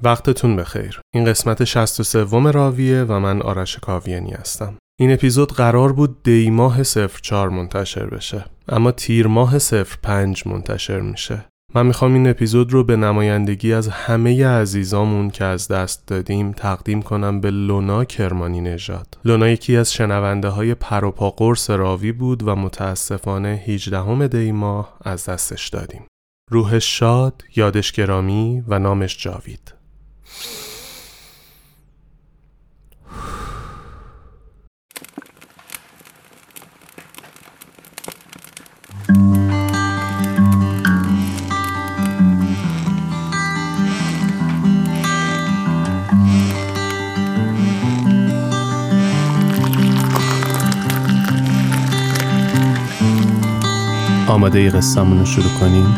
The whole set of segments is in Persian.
وقتتون بخیر. این قسمت 63 راویه و من آرش کاویانی هستم. این اپیزود قرار بود دی ماه 04 منتشر بشه، اما تیر ماه 05 منتشر میشه. من میخوام این اپیزود رو به نمایندگی از همه عزیزامون که از دست دادیم تقدیم کنم به لونا کرمانی نژاد. لونا یکی از شنونده های پر و پا قرص راوی بود و متاسفانه 18 دی ماه از دستش دادیم. روحش شاد، یادش گرامی و نامش جاوید. آماده ای قصه‌مون رو شروع کنیم؟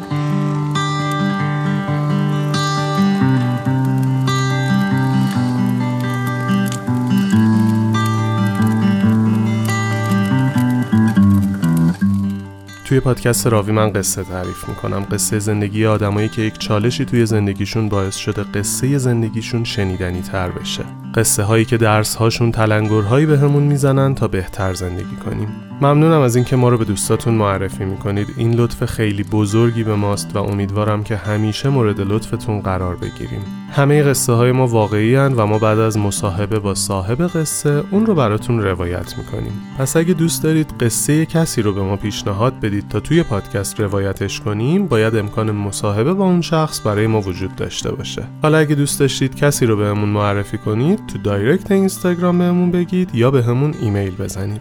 توی پادکست راوی من قصه تعریف میکنم، قصه زندگی آدمایی که یک چالشی توی زندگیشون باعث شده قصه زندگیشون شنیدنی تر بشه. قصه هایی که درس هاشون تلنگرهایی به همون میزنن تا بهتر زندگی کنیم. ممنونم از اینکه ما رو به دوستاتون معرفی میکنید. این لطف خیلی بزرگی به ماست و امیدوارم که همیشه مورد لطفتون قرار بگیریم. همه قصه های ما واقعی هستند و ما بعد از مصاحبه با صاحب قصه اون رو براتون روایت میکنیم. پس اگه دوست دارید قصه کسی رو به ما پیشنهاد بدید تا توی پادکست روایتش کنیم، باید امکان مصاحبه با اون شخص برای ما وجود داشته باشه. حالا اگه دوست داشتید کسی رو بهمون معرفی کنید، تو دایرکت اینستاگرام بهمون بگید یا بهمون ایمیل بزنید.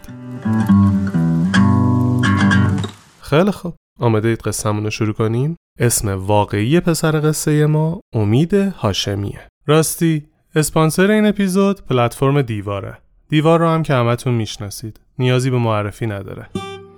خیلی خوب، آماده اید قصه‌مون رو شروع کنیم؟ اسم واقعی پسر قصه ما امید هاشمیه. راستی اسپانسر این اپیزود پلتفرم دیواره. دیوار رو هم که همتون میشناسید، نیازی به معرفی نداره.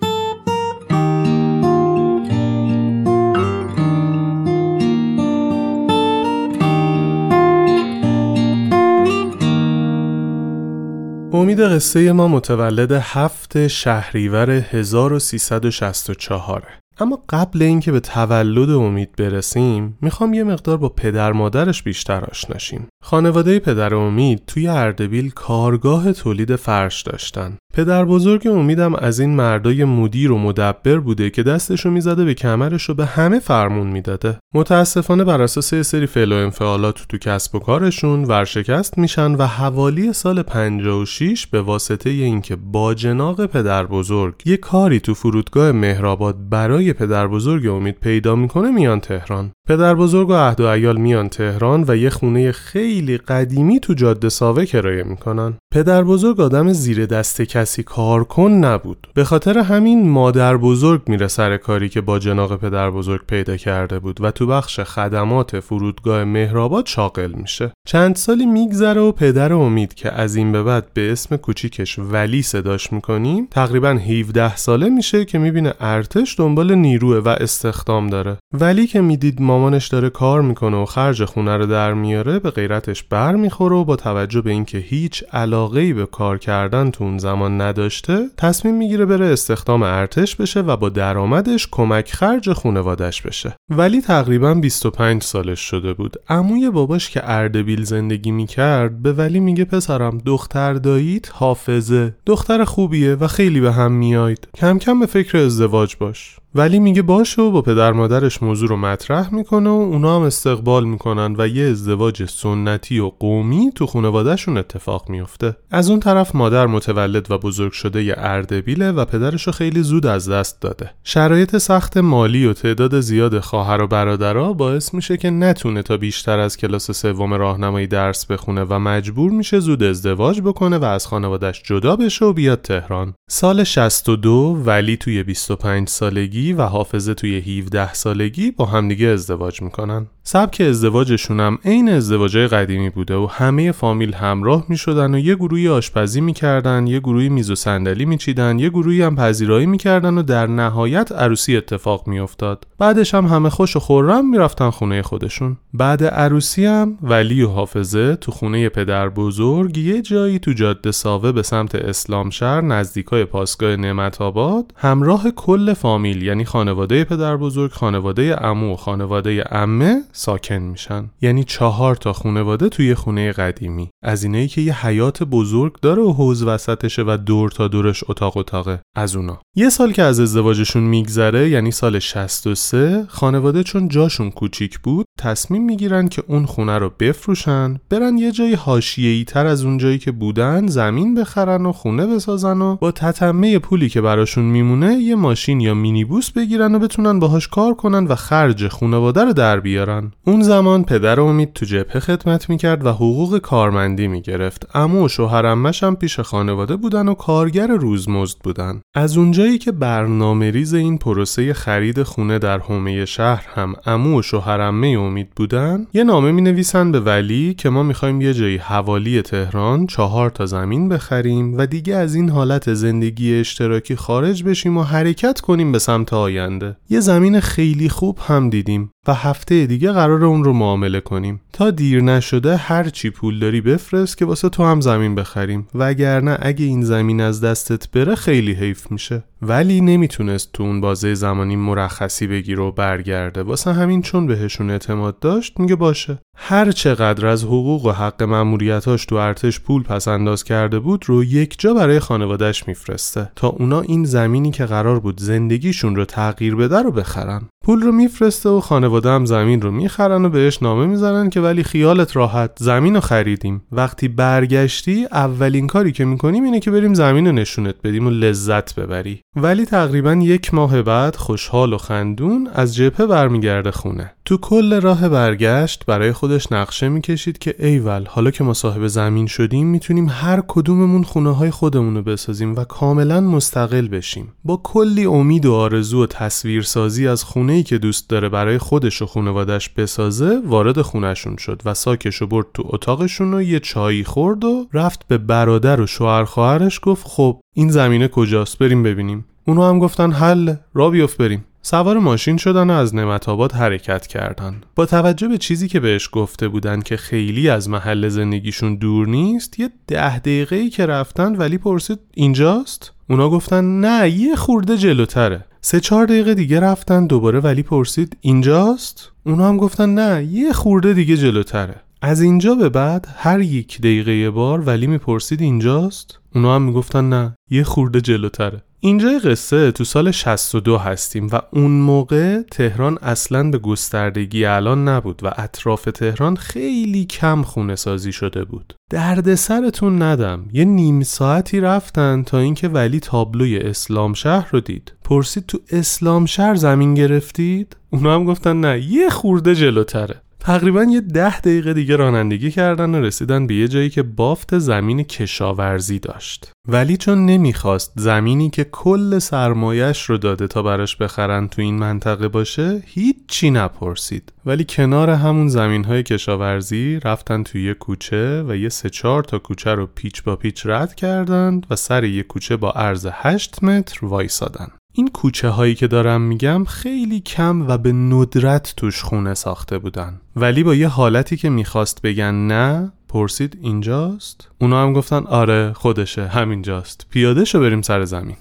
امید قصه ما متولد 7 شهریور 1364. اما قبل اینکه به تولد امید برسیم، میخوام یه مقدار با پدر مادرش بیشتر آشنا شیم. خانواده پدر امید توی اردبیل کارگاه تولید فرش داشتن. پدر بزرگ امیدم از این مردای مدیر و مدبر بوده که دستشو میزده به کمرش و به همه فرمون میداده. متاسفانه بر اساس یه سری فعل و انفعالات تو کسب و کارشون ورشکست میشن و حوالی سال 56 به واسطه اینکه باجناق پدر بزرگ یه کاری تو فرودگاه مهرآباد برای پدر بزرگ امید پیدا میکنه میان تهران. پدر بزرگ و عهد و عیال میان تهران و یه خونه خیلی قدیمی تو جاده ساوه کرایه میکنن. پدر بزرگ آدم زیر دست کسی کار کن نبود. به خاطر همین مادر بزرگ میره سر کاری که با جناق پدر بزرگ پیدا کرده بود و تو بخش خدمات فرودگاه مهرآباد شاغل میشه. چند سالی میگذره و پدر امید که از این به بعد به اسم کوچیکش ولی صداش میکنیم تقریبا 17 ساله میشه که میبینه ارتش دنبال نیروه و استخدام داره. ولی که میدید مامانش داره کار میکنه و خرج خونه رو در میاره، به غیرتش بر میخوره و با توجه به اینکه هیچ علاقه‌ای به کار کردن تو اون زمان نداشته، تصمیم میگیره بره استخدام ارتش بشه و با درآمدش کمک خرج خانواده‌اش بشه. ولی تقریبا 25 سالش شده بود. عموی باباش که اردبیل زندگی میکرد به ولی میگه پسرم، دختر داییت حافظه، دختر خوبیه و خیلی به هم میاید، کم کم به فکر ازدواج باش. ولی میگه باشه و با پدر مادرش موضوع رو مطرح میکنه و اونا هم استقبال میکنن و یه ازدواج سنتی و قومی تو خانواده‌شون اتفاق میفته. از اون طرف مادر متولد و بزرگ شده ی اردبیله و پدرشو خیلی زود از دست داده. شرایط سخت مالی و تعداد زیاد خواهر و برادرها باعث میشه که نتونه تا بیشتر از کلاس 3 راهنمایی درس بخونه و مجبور میشه زود ازدواج بکنه و از خانواده‌اش جدا بشه و بیاد تهران. سال 62 ولی توی 25 سالگی و حافظه توی 17 سالگی با همدیگه ازدواج میکنن. سبک ازدواجشون هم عین ازدواجای قدیمی بوده و همه فامیل همراه میشدن و یه گروهی آشپزی میکردن، یه گروهی میز و صندلی میچیدن، یه گروهی هم پذیرایی میکردن و در نهایت عروسی اتفاق میافتاد. بعدش هم همه خوش و خرم میرفتن خونه خودشون. بعد عروسی هم ولی و حافظه تو خونه پدر بزرگ یه جایی تو جاده ساوه به سمت اسلامشهر نزدیکای پاسگاه نعمت آباد همراه کل فامیل، یعنی خانواده پدر بزرگ، خانواده عمو و خانواده عمه ساکن میشن. یعنی 4 تا خانواده توی خونه قدیمی. از اینایی که یه حیاط بزرگ داره و حوض وسطشه و دور تا دورش اتاقه. از اونا. یه سال که از ازدواجشون میگذره، یعنی سال 63، خانواده چون جاشون کوچیک بود تصمیم میگیرن که اون خونه رو بفروشن، برن یه جای حاشیه‌ای تر از اون جایی که بودن زمین بخرن و خونه بسازن و با تتمه پولی که براشون میمونه یه ماشین یا مینیبوس بگیرن و بتونن باهاش کار کنن و خرج خانواده رو در بیارن. اون زمان پدر امید تو جبهه خدمت میکرد و حقوق کارمندی میگرفت. عمو و شوهر عمه‌ش هم پیش خانواده بودن و کارگر روزمزد بودن. از اونجایی که برنامه‌ریز این پروسه خرید خونه در حومه شهر هم عمو و شوهر عمه امید بودن، یه نامه می‌نویسن به ولی که ما می‌خوایم یه جایی حوالی تهران 4 تا زمین بخریم و دیگه از این حالت زندگی اشتراکی خارج بشیم و حرکت کنیم به سمت آینده. یه زمین خیلی خوب هم دیدیم و هفته دیگه قراره اون رو معامله کنیم. تا دیر نشده هر چی پول داری بفرست که واسه تو هم زمین بخریم، وگرنه اگه این زمین از دستت بره خیلی حیف میشه. ولی نمیتونست تو اون بازه زمانی مرخصی بگیره و برگرده. واسه همین چون بهشون اعتماد داشت میگه باشه. هر چقدر از حقوق و حق مأموریتاش تو ارتش پول پس انداز کرده بود رو یک جا برای خانواده‌اش میفرسته تا اونا این زمینی که قرار بود زندگیشون رو تغییر بده رو بخرن. پول رو میفرسته و خانواده هم زمین رو میخرن و بهش نامه میزنن که ولی خیالت راحت، زمین رو خریدیم. وقتی برگشتی اولین کاری که میکنیم اینه که بریم زمین رو نشونت بدیم و لذت ببری. ولی تقریبا 1 ماه بعد خوشحال و خندون از جبهه برمیگرده خونه. تو کل راه برگشت برای خودش نقشه میکشید که ایول، حالا که ما صاحب زمین شدیم میتونیم هر کدوممون خونه های خودمون رو بسازیم و کاملا مستقل بشیم. با کلی امید و آرزو و تصویرسازی از خونه‌ای که دوست داره برای خودش و خانواده‌اش بسازه وارد خونه‌شون شد و ساکشو برد تو اتاقشون و یه چایی خورد و رفت به برادر و شوهر خواهرش گفت خب این زمینه کجاست، بریم ببینیم. اونو هم گفتن حل، را بیفت بریم. سوار ماشین شدن و از نعمت‌آباد حرکت کردن. با توجه به چیزی که بهش گفته بودن که خیلی از محل زندگیشون دور نیست، یه 10 دقیقه‌ای که رفتن ولی پرسید اینجاست؟ اونا گفتن نه، یه خورده جلوتره. 3-4 دقیقه دیگه رفتن دوباره ولی پرسید اینجاست؟ اونا هم گفتن نه، یه خورده دیگه جلوتره. از اینجا به بعد هر 1 دقیقه بار ولی میپرسید اینجاست؟ اونا هم میگفتن نه، یه خورده جلوتره. اینجای قصه تو سال 62 هستیم و اون موقع تهران اصلاً به گستردگی الان نبود و اطراف تهران خیلی کم خونه سازی شده بود. درد سرتون ندم، یه نیم ساعتی رفتن تا اینکه ولی تابلوی اسلام شهر رو دید. پرسید تو اسلام شهر زمین گرفتید؟ اونا هم گفتن نه، یه خورده جلوتره. تقریباً یه 10 دقیقه دیگه رانندگی کردن و رسیدن به یه جایی که بافت زمین کشاورزی داشت. ولی چون نمیخواست زمینی که کل سرمایش رو داده تا براش بخرن تو این منطقه باشه، هیچی نپرسید. ولی کنار همون زمین‌های کشاورزی رفتن توی یه کوچه و یه 3-4 تا کوچه رو پیچ با پیچ رد کردند و سر یه کوچه با عرض 8 متر وایسادن. این کوچه هایی که دارم میگم خیلی کم و به ندرت توش خونه ساخته بودن. ولی با یه حالتی که میخواست بگن نه، پرسید اینجاست؟ اونا هم گفتن آره خودشه، همینجاست، پیاده شو بریم سر زمین.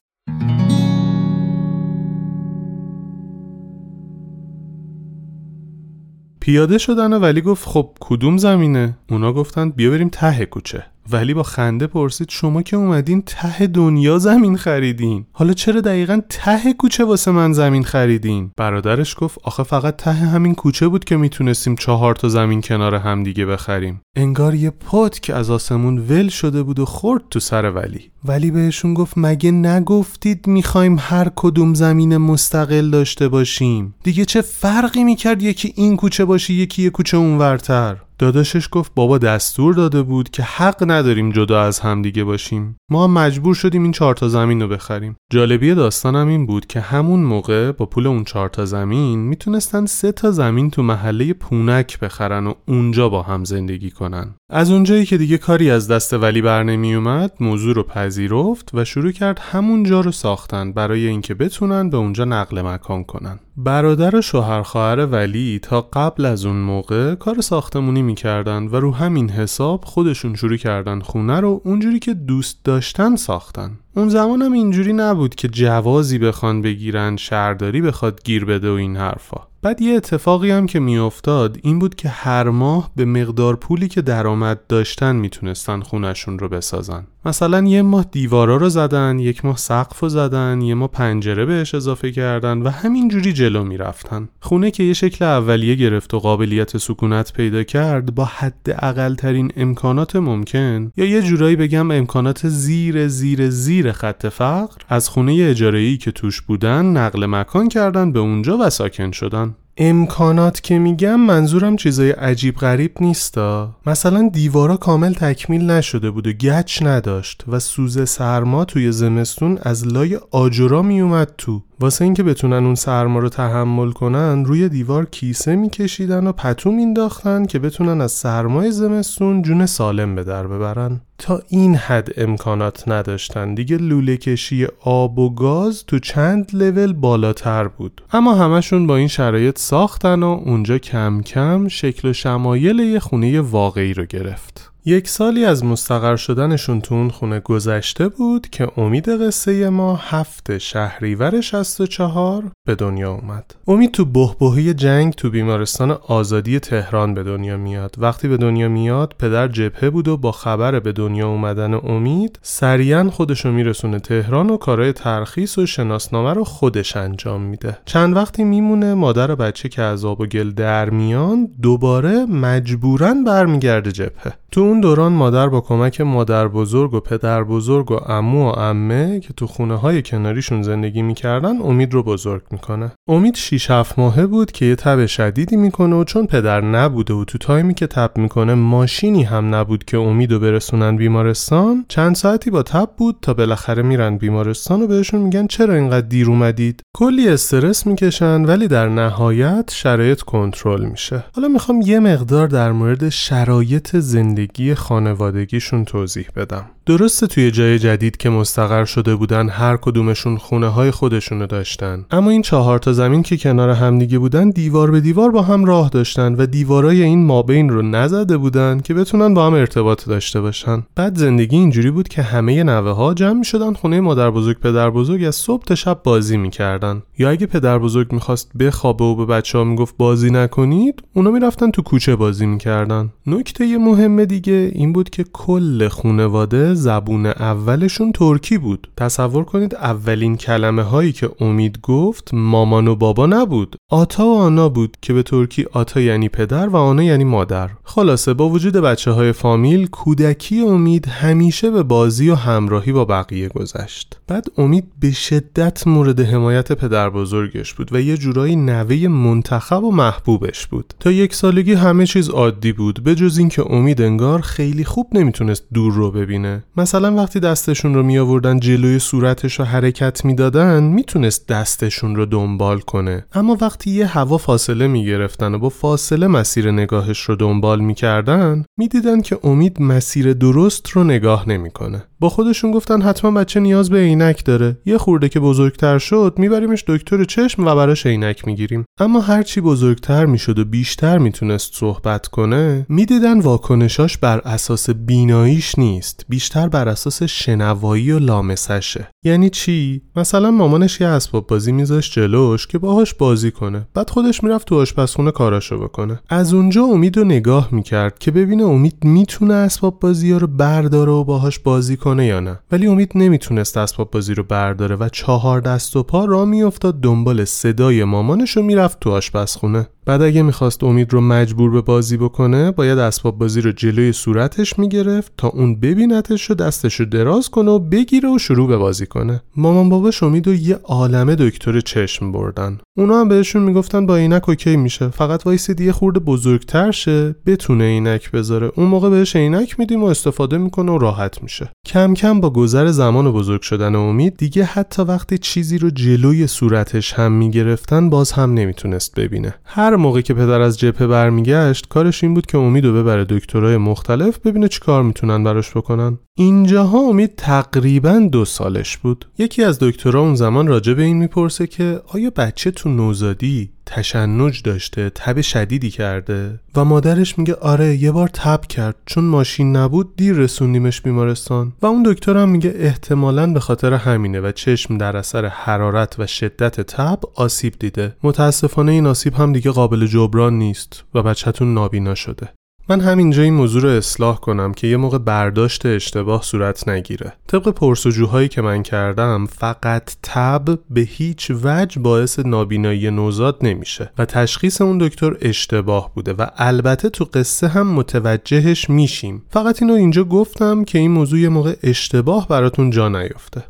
پیاده شدن و ولی گفت خب کدوم زمینه؟ اونا گفتن بیا بریم ته کوچه. ولی با خنده پرسید شما که اومدین ته دنیا زمین خریدین، حالا چرا دقیقاً ته کوچه واسه من زمین خریدین؟ برادرش گفت آخه فقط ته همین کوچه بود که میتونستیم 4 تا زمین کنار هم دیگه بخریم. انگار یه پات که از آسمون ول شده بود و خورد تو سر ولی بهشون گفت مگه نگفتید میخوایم هر کدوم زمین مستقل داشته باشیم؟ دیگه چه فرقی میکرد یکی این کوچه باشه یکی یه کوچه اونورتر؟ داداشش گفت بابا دستور داده بود که حق نداریم جدا از هم دیگه باشیم. ما هم مجبور شدیم این 4 تا زمین رو بخریم. جالبی داستانم این بود که همون موقع با پول اون 4 تا زمین میتونستن 3 تا زمین تو محله پونک بخرن و اونجا با هم زندگی کنن. از اونجایی که دیگه کاری از دست ولی بر نمی اومد، موضوع رو پذیرفت و شروع کرد همون جا رو ساختن برای اینکه بتونن به اونجا نقل مکان کنن. برادر و شوهر خواهر ولی تا قبل از اون موقع کار ساختمونی میکردن و رو همین حساب خودشون شروع کردن خونه رو اونجوری که دوست داشتن ساختن. اون زمان هم اینجوری نبود که جوازی بخوان بگیرن، شهرداری بخواد گیر بده و این حرفا. بعد یه اتفاقی هم که میافتاد این بود که هر ماه به مقدار پولی که درآمد داشتن میتونستن خونه‌شون رو بسازن. مثلا یه ماه دیوارا رو زدن، یک ماه سقف رو زدن، یه ماه پنجره بهش اضافه کردن و همینجوری جلو میرفتن. خونه که یه شکل اولیه گرفت و قابلیت سکونت پیدا کرد با حداقل ترین امکانات ممکن، یا یه جورایی بگم امکانات زیر خط فقر، از خونه اجاره‌ای که توش بودن نقل مکان کردن به اونجا و ساکن شدن. امکانات که میگم منظورم چیزای عجیب غریب نیستا. مثلا دیوارا کامل تکمیل نشده بود و گچ نداشت و سوز سرما توی زمستون از لای آجرا میومد تو. واسه اینکه بتونن اون سرما رو تحمل کنن روی دیوار کیسه میکشیدن و پتو مینداختن که بتونن از سرمای زمستون جون سالم به در ببرن. تا این حد امکانات نداشتن دیگه. لوله کشی آب و گاز تو چند لول بالاتر بود. اما همشون با این شرایط ساختن و اونجا کم کم شکل و شمایل یه خونه واقعی رو گرفت. 1 سالی از مستقر شدنشون تو اون خونه گذشته بود که امید قصه ما 7 شهریور 64 به دنیا اومد. امید تو بحبوحه جنگ تو بیمارستان آزادی تهران به دنیا میاد. وقتی به دنیا میاد پدر جبهه بود و با خبر به دنیا اومدن امید سریعا خودشو میرسونه تهران و کارهای ترخیص و شناسنامه رو خودش انجام میده. چند وقتی میمونه مادر و بچه که از آب و گل در میان دوباره مجبوراً برمیگرده جبهه. تو اون دوران مادر با کمک مادر بزرگ و پدر بزرگ و عمو و عمه که تو خونه های کناریشون زندگی میکردن امید رو بزرگ میکنه. امید 6-7 ماهه بود که یه تب شدیدی میکنه و چون پدر نبوده و تو تایمی که تب میکنه ماشینی هم نبود که امید رو برسونن بیمارستان، چند ساعتی با تب بود تا بالاخره میرن بیمارستان و بهشون میگن چرا اینقدر دیر اومدید. کلی استرس میکشن ولی در نهایت شرایط کنترل میشه. حالا میخوام یه مقدار در مورد شرایط زندگی خانوادگیشون توضیح بدم. درسته توی جای جدید که مستقر شده بودن هر کدومشون خونه های خودشونو داشتن، اما این 4 تا زمین که کنار همدیگه بودن دیوار به دیوار با هم راه داشتن و دیوارای این مابین رو نزده بودن که بتونن با هم ارتباط داشته باشن. بعد زندگی اینجوری بود که همه نوه ها جمع می‌شدن خونه مادر بزرگ پدر بزرگ از صبح تا شب بازی می‌کردن، یا اگه پدر بزرگ می‌خواست بخوابه و به بچه‌ها میگفت بازی نکنید، اونا میرفتن تو کوچه بازی می‌کردن. نکته مهم دیگه این بود که کل خانواده زبون اولشون ترکی بود. تصور کنید اولین کلمه هایی که امید گفت مامان و بابا نبود، آتا و آنا بود که به ترکی آتا یعنی پدر و آنا یعنی مادر. خلاصه با وجود بچه های فامیل کودکی امید همیشه به بازی و همراهی با بقیه گذشت. بعد امید به شدت مورد حمایت پدر بزرگش بود و یه جورایی نوه منتخب و محبوبش بود. تا 1 سالگی همه چیز عادی بود به جز این که امید انگار خیلی خوب نمیتونست دور رو ببینه. مثلا وقتی دستشون رو می آوردن جلوی صورتش رو حرکت میدادن میتونست دستشون رو دنبال کنه، اما وقتی یه هوا فاصله می گرفتن و با فاصله مسیر نگاهش رو دنبال میکردن میدیدن که امید مسیر درست رو نگاه نمیکنه. با خودشون گفتن حتما بچه نیاز به عینک داره، یه خورده که بزرگتر شد میبریمش دکتر چشم و براش عینک میگیریم. اما هرچی بزرگتر میشد و بیشتر میتونست صحبت کنه میدیدن واکنشاش بر اساس بیناییش نیست، بیشتر بر اساس شنوایی و لامسشه. یعنی چی؟ مثلا مامانش یه اسباب بازی میذاشت جلوش که باهاش بازی کنه، بعد خودش میرفت تو آشپزخونه کاراشو بکنه. از اونجا امیدو نگاه میکرد که ببینه امید میتونه اسباب بازی‌ها رو برداره و باهاش بازی کنه یا نه، ولی امید نمیتونست اسباب بازی رو برداره و 4 دست و پا راه میافتاد دنبال صدای مامانش و میرفت تو آشپزخونه. بعد اگه میخواست امید رو مجبور به بازی بکنه باید اسباب بازی رو جلوی صورتش میگرفت تا اون ببینتش و دستش رو دراز کنه و بگیره و شروع به بازی کنه. مامان باباش امید رو یه عالمه دکتر چشم بردن. اونا هم بهشون میگفتن با عینک اوکی میشه، فقط وایسید یه خورده بزرگتر شه بتونه عینک بذاره، اون موقع بهش عینک میدیم و استفاده میکنه و راحت میشه. کم کم با گذر زمان و بزرگ شدن امید دیگه حتی وقتی چیزی رو جلوی صورتش هم میگرفتن باز هم نمیتونست ببینه. هر موقع که پدر از جبهه برمیگشت کارش این بود که امیدو ببره دکترای مختلف ببینه چی کار میتونن براش بکنن. اینجاها امید تقریباً 2 سالش بود. یکی از دکترها اون زمان راجع به این میپرسه که آیا بچه تو نوزادی تشنج داشته، تب شدیدی کرده؟ و مادرش میگه آره یه بار تب کرد، چون ماشین نبود دیر رسوندیمش بیمارستان. و اون دکتر هم میگه احتمالاً به خاطر همینه و چشم در اثر حرارت و شدت تب آسیب دیده. متاسفانه این آسیب هم دیگه قابل جبران نیست و بچه‌تون نابینا شده. من همینجا این موضوع رو اصلاح کنم که یه موقع برداشت اشتباه صورت نگیره. طبق پرسجوهایی که من کردم فقط تب به هیچ وجه باعث نابینایی نوزاد نمیشه و تشخیص اون دکتر اشتباه بوده و البته تو قصه هم متوجهش میشیم. فقط اینو اینجا گفتم که این موضوع یه موقع اشتباه براتون جا نیفته.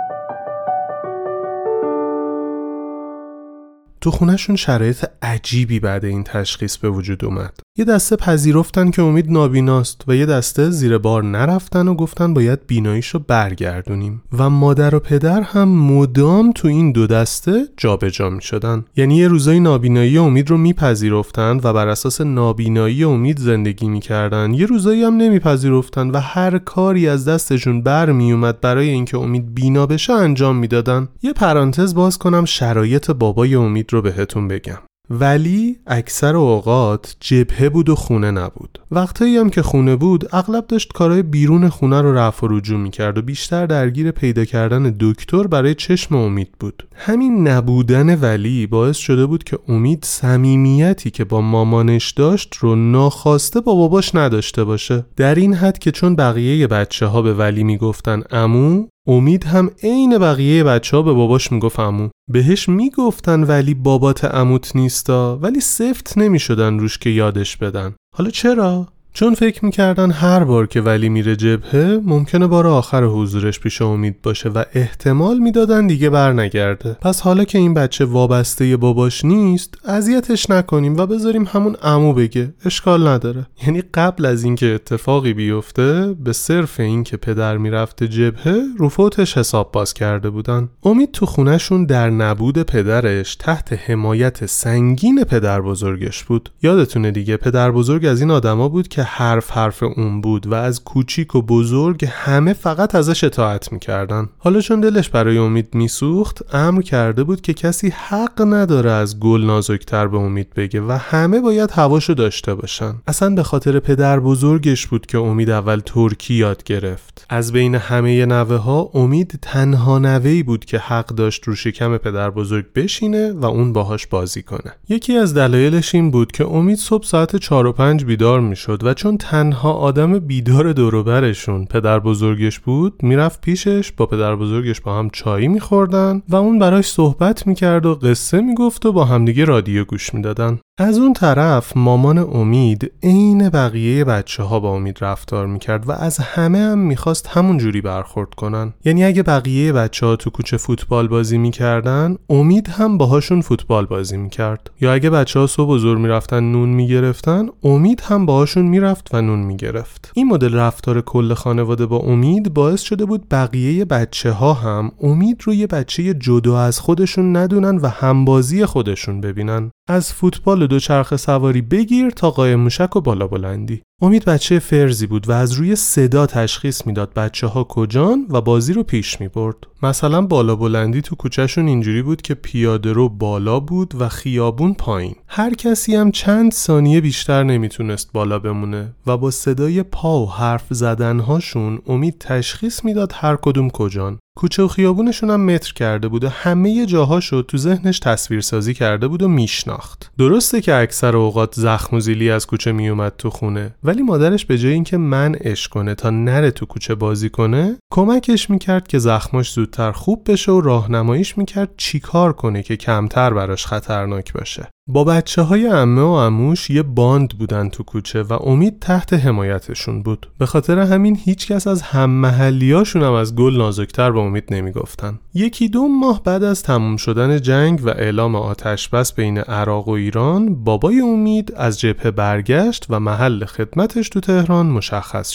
تو خونه‌شون شرایط عجیبی بعد این تشخیص به وجود اومد. یه دسته پذیرفتن که امید نابیناست و یه دسته زیر بار نرفتن و گفتن باید بیناییشو برگردونیم و مادر و پدر هم مدام تو این 2 دسته جابجا می‌شدن. یعنی یه روزای نابینایی امید رو میپذیرفتن و بر اساس نابینایی امید زندگی می‌کردن، یه روزایی هم نمیپذیرفتن و هر کاری از دستشون برمیومد برای اینکه امید بینا بشه انجام میدادن. یه پرانتز باز کنم شرایط بابای امید رو بهتون بگم. ولی اکثر اوقات جبهه بود و خونه نبود. وقتایی هم که خونه بود اغلب داشت کارهای بیرون خونه رو رفع و رجوع میکرد و بیشتر درگیر پیدا کردن دکتر برای چشم امید بود. همین نبودن ولی باعث شده بود که امید صمیمیتی که با مامانش داشت رو ناخواسته با باباش نداشته باشه. در این حد که چون بقیه بچه‌ها به ولی میگفتن عمو، امید هم عین بقیه بچه‌ها به باباش میگفت عمو. بهش میگفتن ولی بابات عموت نیستا، ولی سفت نمیشدن روش که یادش بدن. حالا چرا؟ چون فکر میکردن هر بار که ولی میره جبهه ممکنه بار آخر حضورش پیش امید باشه و احتمال میدادن دیگه بر نگرده. پس حالا که این بچه وابسته باباش نیست اذیتش نکنیم و بذاریم همون عمو بگه، اشکال نداره. یعنی قبل از اینکه اتفاقی بیفته به صرف این که پدر میرفته جبهه رو فوتش حساب باز کرده بودن. امید تو خونهشون در نبود پدرش تحت حمایت سنگین پدر بزرگش بود. یادتونه دیگه پدر بزرگ از این آدما بود که حرف اون بود و از کوچیک و بزرگ همه فقط ازش اطاعت میکردن. حالا چون دلش برای امید میسوخت امر کرده بود که کسی حق نداره از گل نازکتر به امید بگه و همه باید هواشو داشته باشن. اصلا به خاطر پدر بزرگش بود که امید اول ترکی یاد گرفت. از بین همه نوه ها امید تنها نوه‌ای بود که حق داشت رو شکم پدر بزرگ بشینه و اون باهاش بازی کنه. یکی از دلایلش این بود که امید صبح ساعت 4 و 5 بیدار میشد و چون تنها آدم بیدار دور و برشون پدر بزرگش بود میرفت پیشش، با پدر بزرگش با هم چایی میخوردن و اون براش صحبت میکرد و قصه میگفت و با همدیگه رادیو گوش میدادن. از اون طرف مامان امید عین بقیه بچه‌ها با امید رفتار میکرد و از همه هم میخواست همون جوری برخورد کنن. یعنی اگه بقیه بچه‌ها تو کوچه فوتبال بازی میکردن امید هم باهاشون فوتبال بازی میکرد، یا اگه بچه‌ها صبح و ظهر میرفتن نون میگرفتن امید هم باهاشون میرفت و نون میگرفت. این مدل رفتار کل خانواده با امید باعث شده بود بقیه بچه‌ها هم امید رو یه بچه جدا از خودشون ندونن و همبازی خودشون ببینن. از فوتبال و دوچرخه سواری بگیر تا قایم موشک و بالا بلندی. امید بچه فرزی بود و از روی صدا تشخیص میداد بچه‌ها کجان و بازی رو پیش میبرد. مثلا بالا بلندی تو کوچهشون اینجوری بود که پیاده رو بالا بود و خیابون پایین. هر کسی هم چند ثانیه بیشتر نمیتونست بالا بمونه و با صدای پا و حرف زدنهاشون امید تشخیص میداد هر کدوم کجان. کوچه و خیابونشون هم متر کرده بود و همه جاهاشو تو ذهنش تصویرسازی کرده بود و میشناخت. درسته که اکثر اوقات زخم و زیلی از کوچه میومد تو خونه، ولی مادرش به جای اینکه منعش کنه تا نره تو کوچه بازی کنه کمکش میکرد که زخماش زودتر خوب بشه و راهنماییش میکرد چی کار کنه که کمتر براش خطرناک باشه. با بچه‌های عمه و عموش یه باند بودن تو کوچه و امید تحت حمایتشون بود. به خاطر همین هیچ کس از هم محلیاشون هم از گل نازکتر به امید نمیگفتن. 1-2 ماه بعد از تموم شدن جنگ و اعلام آتش بس بین عراق و ایران، بابای امید از جبهه برگشت و محل خدمتش تو تهران مشخص شد.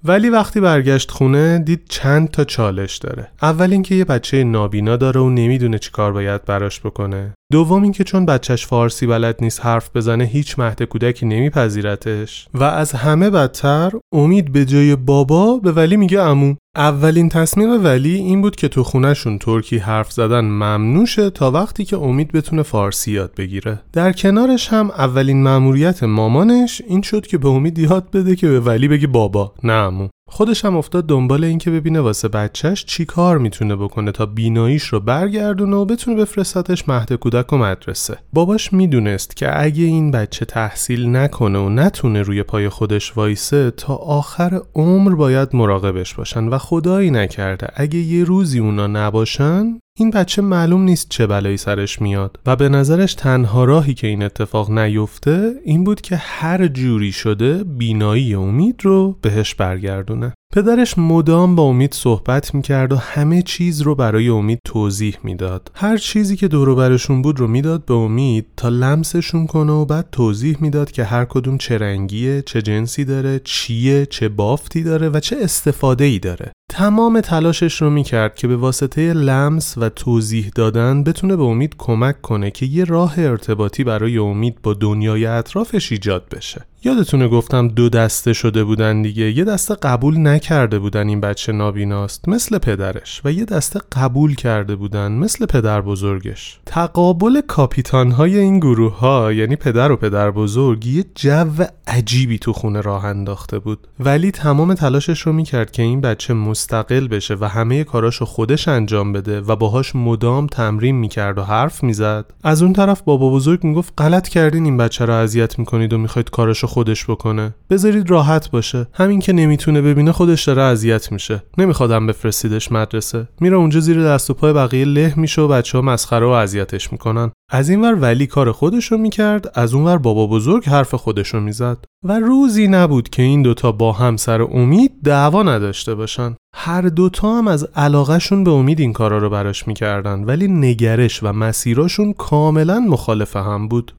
ولی وقتی برگشت خونه دید چند تا چالش داره. اول اینکه یه بچه نابینا داره و نمیدونه چی کار باید براش بکنه. دوم اینکه چون بچهش فارسی بلد نیست حرف بزنه هیچ مهد کودکی نمیپذیرتش. و از همه بدتر امید به جای بابا به ولی میگه عمو. اولین تصمیم ولی این بود که تو خونهشون ترکی حرف زدن ممنوع شه تا وقتی که امید بتونه فارسی یاد بگیره. در کنارش هم اولین مأموریت مامانش این شد که به امید یاد بده که به ولی بگه بابا نه عمو. خودش هم افتاد دنبال این که ببینه واسه بچهش چی کار میتونه بکنه تا بیناییش رو برگردونه و بتونه بفرستتش مهد کودک و مدرسه. باباش میدونست که اگه این بچه تحصیل نکنه و نتونه روی پای خودش وایسه تا آخر عمر باید مراقبش باشن و خدایی نکرده اگه یه روزی اونا نباشن این بچه معلوم نیست چه بلایی سرش میاد و به نظرش تنها راهی که این اتفاق نیفته این بود که هر جوری شده بینایی امید رو بهش برگردونه. پدرش مدام با امید صحبت میکرد و همه چیز رو برای امید توضیح میداد. هر چیزی که دور و برشون بود رو میداد به امید تا لمسشون کنه و بعد توضیح میداد که هر کدوم چه رنگیه، چه جنسی داره، چیه، چه بافتی داره و چه استفاده‌ای داره. تمام تلاشش رو میکرد که به واسطه لمس و توضیح دادن بتونه به امید کمک کنه که یه راه ارتباطی برای امید با دنیای اطرافش ایجاد بشه. یادتونه گفتم 2 دسته شده بودن دیگه. یه دسته قبول نکرده بودن این بچه نابیناست مثل پدرش و یه دسته قبول کرده بودن مثل پدر بزرگش. تقابل کاپیتان‌های این گروه‌ها یعنی پدر و پدر بزرگ یه جو عجیبی تو خونه راه انداخته بود. ولی تمام تلاشش رو میکرد که این بچه مستقل بشه و همه کاراشو خودش انجام بده و باهاش مدام تمرین میکرد و حرف میزد. از اون طرف بابا بزرگ میگفت غلط کردین این بچه رو اذیت میکنید و میخواید کاراشو خودش بکنه. بذارید راحت باشه. همین که نمیتونه ببینه خودش داره اذیت میشه. نمیخوادم بفرستیدش مدرسه. میره اونجا زیر دست و پای بقیه له میشه و بچه‌ها مسخره و اذیتش میکنن. از اینور ولی کار خودشو میکرد، از اونور بابا بزرگ حرف خودشو میزد. و روزی نبود که این دوتا با هم سر امید دعوا نداشته باشن. هر دوتا هم از علاقهشون به امید این کارا رو براش میکردن ولی نگرش و مسیراشون کاملا مخالف هم بود.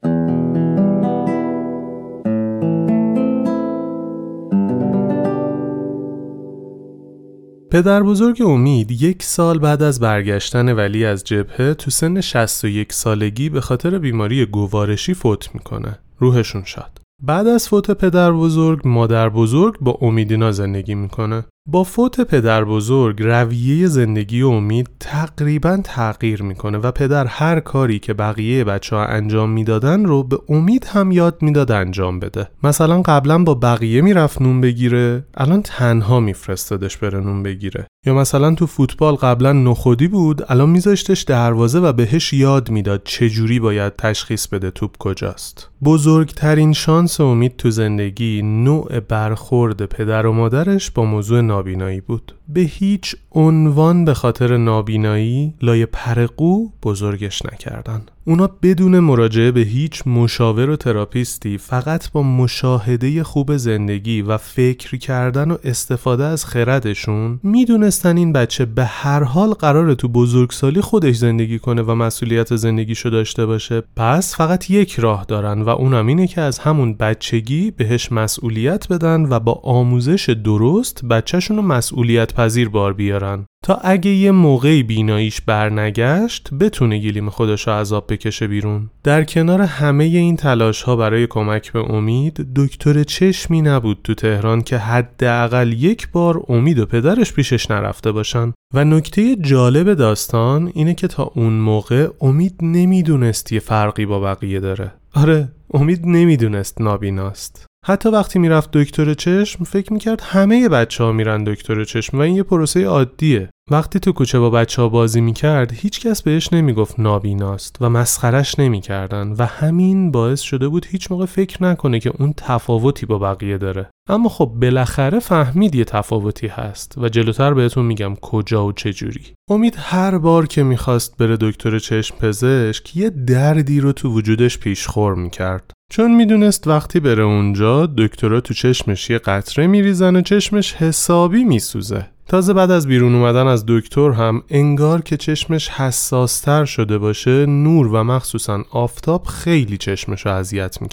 پدر بزرگ امید 1 سال بعد از برگشتن ولی از جبهه تو سن 61 سالگی به خاطر بیماری گوارشی فوت میکنه. روحشون شاد. بعد از فوت پدر بزرگ مادر بزرگ با امیدینا زندگی میکنه. با فوت پدر بزرگ رویه زندگی امید تقریباً تغییر میکنه و پدر هر کاری که بقیه بچه‌ها انجام میدادن رو به امید هم یاد میداد انجام بده. مثلا قبلا با بقیه میرفت نون بگیره، الان تنها میفرستادش بره نون بگیره. یا مثلا تو فوتبال قبلا نخودی بود، الان میذاشتش دروازه و بهش یاد میداد چجوری باید تشخیص بده توپ کجاست. بزرگترین شانس امید تو زندگی نوع برخورد پدر و مادرش با موضوع نابینایی بود. به هیچ عنوان به خاطر نابینایی لای پرقو بزرگش نکردن. اونا بدون مراجعه به هیچ مشاور و تراپیستی فقط با مشاهده خوب زندگی و فکر کردن و استفاده از خردشون میدونستن این بچه به هر حال قراره تو بزرگسالی خودش زندگی کنه و مسئولیت زندگیشو داشته باشه. پس فقط یک راه دارن و اونم اینه که از همون بچگی بهش مسئولیت بدن و با آموزش درست بچه‌شون رو مسئولیت پذیر بار بیارن تا اگه یه موقعی بیناییش برنگشت بتونه گلیم خودش رو عذاب بکشه بیرون. در کنار همه این تلاش‌ها برای کمک به امید، دکتر چشمی نبود تو تهران که حداقل 1 بار امید و پدرش پیشش نرفته باشن. و نکته جالب داستان اینه که تا اون موقع امید نمیدونست یه فرقی با بقیه داره. آره، امید نمیدونست نابیناست. حتی وقتی میرفت دکتر چشم فکر میکرد همه بچه‌ها میرن دکتر چشم و این یه پروسه عادیه. وقتی تو کوچه با بچه‌ها بازی میکرد هیچ کس بهش نمیگفت نابیناست و مسخرش نمیکردن و همین باعث شده بود هیچ موقع فکر نکنه که اون تفاوتی با بقیه داره. اما خب بالاخره فهمید یه تفاوتی هست و جلوتر بهتون میگم کجا و چه جوری. امید هر بار که میخواست بره دکتر چشم پزشک یه دردی رو تو وجودش پیشخور میکرد. چون میدونست وقتی بره اونجا دکترها تو چشمش یه قطره میریزن و چشمش حسابی میسوزه. تازه بعد از بیرون اومدن از دکتر هم انگار که چشمش حساستر شده باشه، نور و مخصوصا آفتاب خیلی چشمشو اذیت میکرد.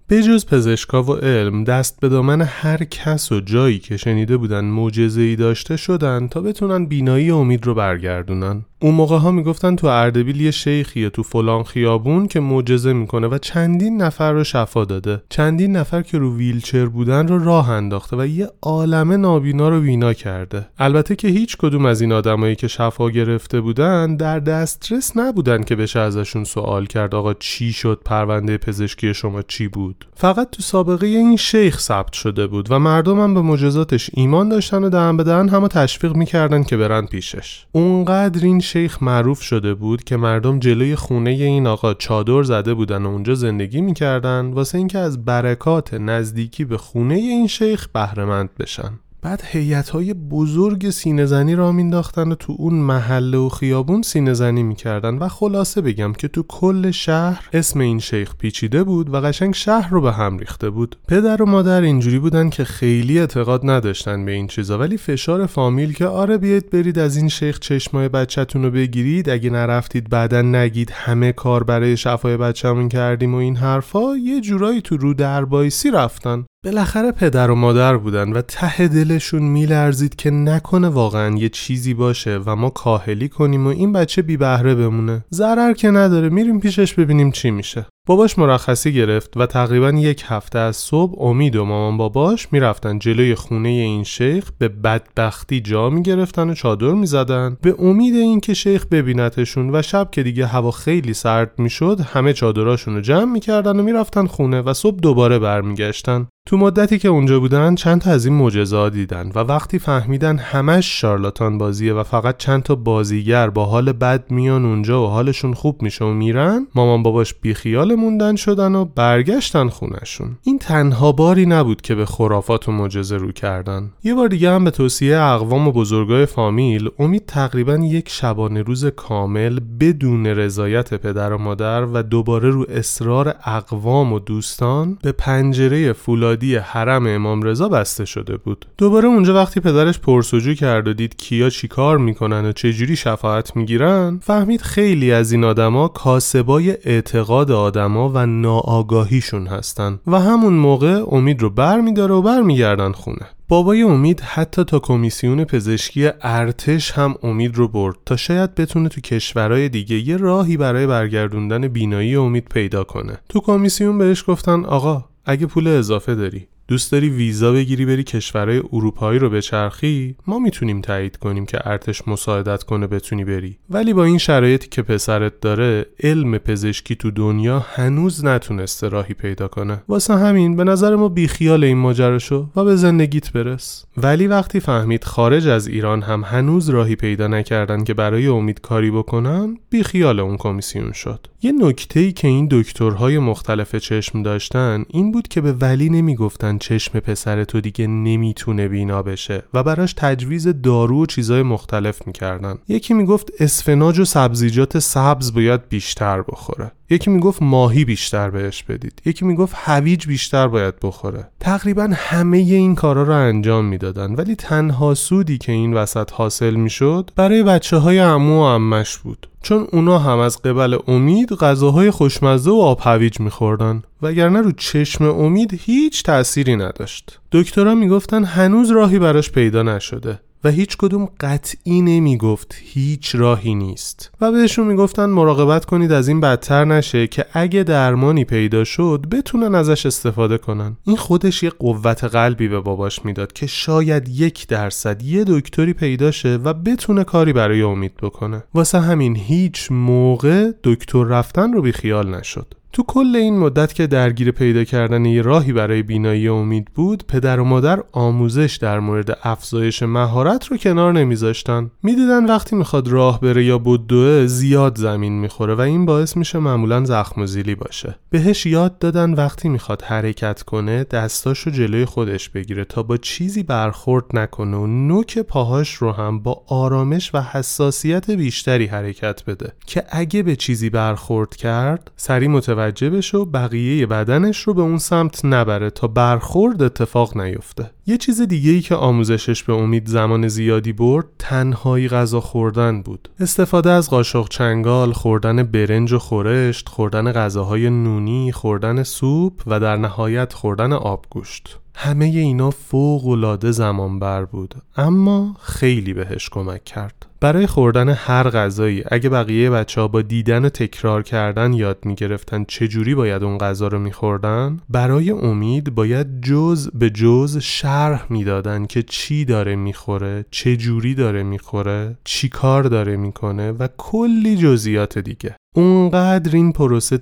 به جز پزشکا و علم، دست به دامن هر کس و جایی که شنیده بودن معجزه‌ای داشته شدن تا بتونن بینایی امید رو برگردونن. اون موقع ها میگفتن تو اردبیل یه شیخیه تو فلان خیابون که معجزه میکنه و چندین نفر رو شفا داده. چندین نفر که رو ویلچر بودن رو راه انداخته و یه عالمه نابینا رو بینا کرده. البته که هیچ کدوم از این آدمایی که شفا گرفته بودن در دسترس نبودن که بشه ازشون سوال کرد آقا چی شد، پرونده پزشکی شما چی بود. فقط تو سابقه این شیخ ثبت شده بود و مردم هم به معجزاتش ایمان داشتن و دهن به دهن همو تشویق میکردن که برن پیشش. اونقدر این شیخ معروف شده بود که مردم جلوی خونه این آقا چادر زده بودن و اونجا زندگی میکردن واسه اینکه از برکات نزدیکی به خونه این شیخ بهره مند بشن. بعد هیئت‌های بزرگ سینه‌زنی را مینداختن و تو اون محله و خیابون سینه‌زنی میکردن و خلاصه بگم که تو کل شهر اسم این شیخ پیچیده بود و قشنگ شهر رو به هم ریخته بود. پدر و مادر اینجوری بودن که خیلی اعتقاد نداشتن به این چیزا، ولی فشار فامیل که آره بیاید برید از این شیخ چشمای بچه‌تون رو بگیرید، اگه نرفتید بعداً نگید همه کار برای شفای بچه‌مون کردیم و این حرفا، یه جورایی تو رو دربایسی رفتن. بالاخره پدر و مادر بودن و ته دلشون میلرزید که نکنه واقعا یه چیزی باشه و ما کاهلی کنیم و این بچه بی بهره بمونه. ضرر که نداره، میریم پیشش ببینیم چی میشه. باباش مرخصی گرفت و تقریبا یک هفته از صبح امید و مامان باباش میرفتن جلوی خونه این شیخ، به بدبختی جا میگرفتن و چادر میزدن به امید اینکه شیخ ببینتشون و شب که دیگه هوا خیلی سرد میشد همه چادراشون رو جمع میکردن و میرفتن خونه و صبح دوباره برمیگشتن. تو مدتی که اونجا بودن چند تا از این معجزات دیدن و وقتی فهمیدن همش شارلاتان بازیه و فقط چند تا بازیگر با حال بد میان اونجا و حالشون خوب میشه و میرن، مامان باباش بیخیال موندن شدن و برگشتن خونهشون. این تنها باری نبود که به خرافات و معجزه رو کردن. یه بار دیگه هم به توصیه اقوام و بزرگای فامیل، امید تقریبا یک شبانه روز کامل بدون رضایت پدر و مادر و دوباره رو اصرار اقوام و دوستان به پنجره فولادی حرم امام رضا بسته شده بود. دوباره اونجا وقتی پدرش پرسجو کرد و دید کیا چی کار میکنن و چجوری شفاعت میگیرن، فهمید خیلی از این آدما کاسبای اعتقاد آدما و ناآگاهیشون هستن و همون موقع امید رو برمیداره و برمیگردن خونه. بابای امید حتی تا کمیسیون پزشکی ارتش هم امید رو برد تا شاید بتونه تو کشورهای دیگه یه راهی برای برگردوندن بینایی امید پیدا کنه. تو کمیسیون بهش گفتن آقا اگه پول اضافه داری، دوست داری ویزا بگیری بری کشورهای اروپایی رو بچرخی، ما میتونیم تایید کنیم که ارتش مساعدت کنه بتونی بری. ولی با این شرایطی که پسرت داره، علم پزشکی تو دنیا هنوز نتونسته راهی پیدا کنه. واسه همین به نظر ما بیخیال این ماجرا شو و به زندگیت برس. ولی وقتی فهمید خارج از ایران هم هنوز راهی پیدا نکردن که برای امید کاری بکنن، بیخیال اون کمیسیون شد. یه نکته‌ای که این دکترهای مختلف چشم داشتن این بود که به ولی نمیگفتن چشم پسر تو دیگه نمیتونه بینا بشه و براش تجویز دارو و چیزای مختلف میکردن. یکی میگفت اسفناج و سبزیجات سبز باید بیشتر بخوره، یکی میگفت ماهی بیشتر بهش بدید، یکی میگفت هویج بیشتر باید بخوره. تقریبا همه این کارا رو انجام میدادن، ولی تنها سودی که این وسط حاصل میشد برای بچه‌های عمو و عمش بود، چون اونا هم از قبل امید غذاهای خوشمزه و آب هویج میخوردن، وگرنه رو چشم امید هیچ تأثیری نداشت. دکترها میگفتن هنوز راهی براش پیدا نشده و هیچ کدوم قطعی نمیگفت هیچ راهی نیست و بهشون میگفتن مراقبت کنید از این بدتر نشه که اگه درمانی پیدا شد بتونن ازش استفاده کنن. این خودش یه قوت قلبی به باباش میداد که شاید 1% یه دکتری پیدا شه و بتونه کاری برای امید بکنه. واسه همین هیچ موقع دکتر رفتن رو بی خیال نشد. تو کل این مدت که درگیر پیدا کردن یه راهی برای بینایی امید بود، پدر و مادر آموزش در مورد افزایش مهارت رو کنار نمیذاشتن. میدیدن وقتی میخواد راه بره یا بدوه زیاد زمین میخوره و این باعث میشه معمولاً زخم و زیلی باشه. بهش یاد دادن وقتی میخواد حرکت کنه دستاشو جلوی خودش بگیره تا با چیزی برخورد نکنه و نوک پاهاش رو هم با آرامش و حساسیت بیشتری حرکت بده که اگه به چیزی برخورد کرد سریع متوجه متوجه بشه و بقیه بدنش رو به اون سمت نبره تا برخورد اتفاق نیفته. یه چیز دیگه‌ای که آموزشش به امید زمان زیادی برد تنهایی غذا خوردن بود. استفاده از قاشق چنگال، خوردن برنج و خورشت، خوردن غذاهای نونی، خوردن سوپ و در نهایت خوردن آبگوشت. همه اینا فوق‌العاده زمانبر بود، اما خیلی بهش کمک کرد. برای خوردن هر غذایی اگه بقیه بچه‌ها با دیدن و تکرار کردن یاد می‌گرفتن چجوری باید اون غذا رو می‌خوردن، برای امید باید جز به جز شرح میدادن که چی داره می‌خوره، چجوری داره می‌خوره، چی کار داره می‌کنه و کلی جزئیات دیگه. اونقدر این پروسه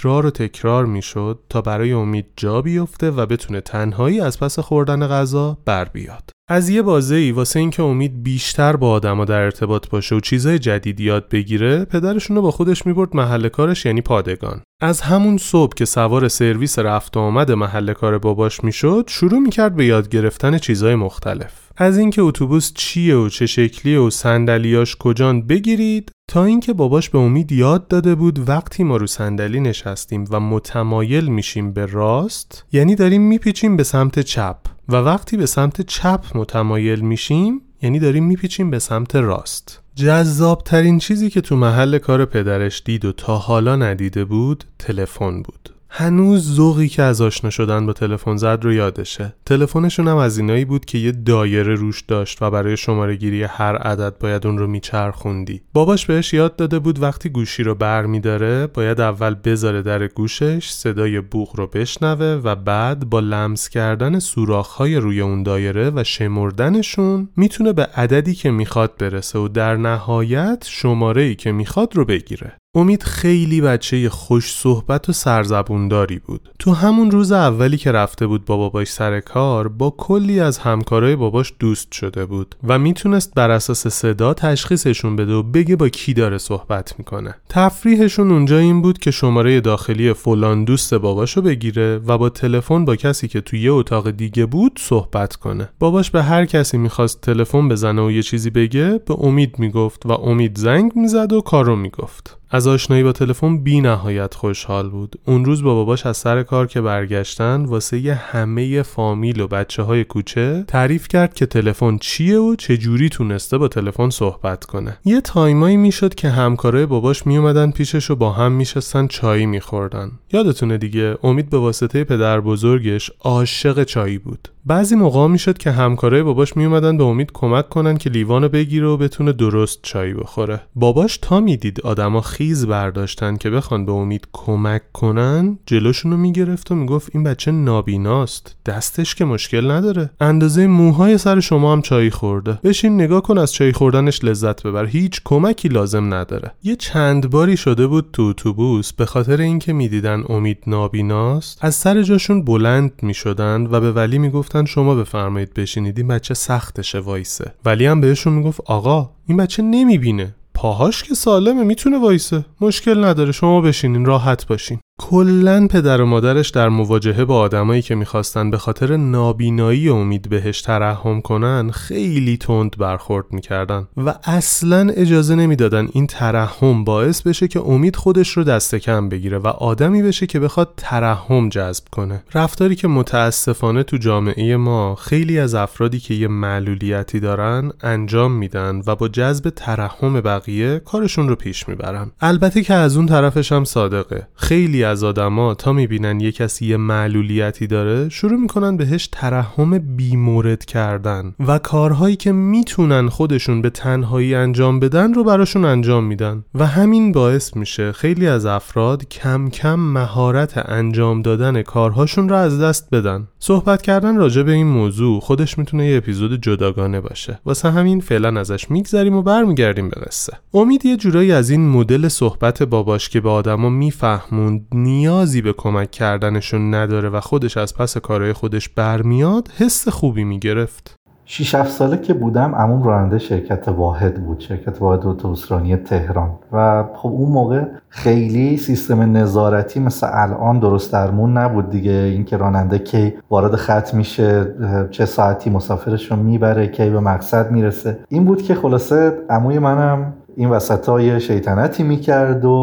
تکرار میشد تا برای امید جا بیفته و بتونه تنهایی از پس خوردن غذا بر بیاد. از یه بازه‌ای واسه این که امید بیشتر با آدما در ارتباط باشه و چیزای جدید یاد بگیره، پدرشون رو با خودش میبرد محل کارش، یعنی پادگان. از همون صبح که سوار سرویس رفت و آمد محل کار باباش میشد، شروع میکرد به یاد گرفتن چیزای مختلف. از اینکه اتوبوس چیه و چه شکلیه و صندلیاش کجان بگیرید، تا اینکه باباش به امید یاد داده بود وقتی ما رو صندلی نشستیم و متمایل میشیم به راست، یعنی داریم میپیچیم به سمت چپ، و وقتی به سمت چپ متمایل میشیم یعنی داریم میپیچیم به سمت راست. جذاب ترین چیزی که تو محل کار پدرش دید و تا حالا ندیده بود تلفن بود. هنوز ذوقی که از آشنا شدن با تلفن زد رو یادشه. تلفنشون هم از اینایی بود که یه دایره روش داشت و برای شماره گیری هر عدد باید اون رو میچرخوندی. باباش بهش یاد داده بود وقتی گوشی رو برمی‌داره باید اول بذاره در گوشش، صدای بوق رو بشنوه و بعد با لمس کردن سوراخ‌های روی اون دایره و شمردنشون میتونه به عددی که میخواد برسه و در نهایت شماره‌ای که میخواد رو بگیره. امید خیلی بچه خوش صحبت و سرزبونداری بود. تو همون روز اولی که رفته بود با باباش سر کار، با کلی از همکارای باباش دوست شده بود و میتونست بر اساس صدا تشخیصشون بده و بگه با کی داره صحبت میکنه. تفریحشون اونجا این بود که شماره داخلی فلان دوست باباشو بگیره و با تلفن با کسی که توی یه اتاق دیگه بود صحبت کنه. باباش به هر کسی میخواست تلفن بزنه و یه چیزی بگه به امید میگفت و امید زنگ میزد و کارو میگفت. از آشنایی با تلفن بی نهایت خوشحال بود. اون روز با باباش از سر کار که برگشتن واسه ی همه فامیل و بچه‌های کوچه تعریف کرد که تلفن چیه و چه جوری تونسته با تلفن صحبت کنه. یه تایمایی میشد که همکارای باباش میومدن پیشش و با هم میشستن چایی میخوردن. یادتونه دیگه، امید به واسطه پدر بزرگش عاشق چایی بود. بعضی موقع میشد که همکارای باباش میومدن به امید کمک کنن که لیوانو بگیره و بتونه درست چای بخوره. باباش تا میدید آدما خیز برداشتن که بخوان به امید کمک کنن، جلوشونو میگرفت و میگفت این بچه نابیناست، دستش که مشکل نداره، اندازه موهای سر شما هم چای خورده، بشین نگاه کن از چای خوردنش لذت ببر، هیچ کمکی لازم نداره. یه چند باری شده بود تو اتوبوس به خاطر اینکه میدیدن امید نابیناست از سر جاشون بلند میشدن و به ولی میگفتن شما بفرمایید بشینید، این بچه سختشه وایسه. ولی هم بهشون میگفت آقا این بچه نمیبینه، پاهاش که سالمه میتونه وایسه، مشکل نداره، شما بشینین راحت باشین. کلن پدر و مادرش در مواجهه با آدمایی که میخواستن به خاطر نابینایی امید بهش ترحم کنن خیلی تند برخورد میکردن و اصلا اجازه نمیدادن این ترحم باعث بشه که امید خودش رو دست کم بگیره و آدمی بشه که بخواد ترحم جذب کنه. رفتاری که متاسفانه تو جامعه ما خیلی از افرادی که یه معلولیتی دارن انجام میدن و با جذب ترحم بقیه کارشون رو پیش میبرن. البته که از اون طرفش هم صادقه، خیلی از آدما تا میبینن یه کسی یه معلولیتی داره شروع میکنن بهش ترحم بیمورد کردن و کارهایی که میتونن خودشون به تنهایی انجام بدن رو براشون انجام میدن و همین باعث میشه خیلی از افراد کم کم مهارت انجام دادن کارهاشون رو از دست بدن. صحبت کردن راجع به این موضوع خودش میتونه یه اپیزود جداگانه باشه، واسه همین فعلا ازش میگذریم و برمیگردیم به قصه. امید یه جورایی از این مدل صحبت باباش که به آدما میفهموند نیازی به کمک کردنشون نداره و خودش از پس کارهای خودش برمیاد حس خوبی میگرفت. 6-7 ساله که بودم عموم راننده شرکت واحد بود، شرکت واحد اتوبوسرانی تهران، و خب اون موقع خیلی سیستم نظارتی مثل الان درست درمون نبود دیگه، اینکه راننده کی وارد خط میشه، چه ساعتی مسافرش رو میبره، کی به مقصد میرسه. این بود که خلاصه عموی منم این وسطای شیطنتی میکرد و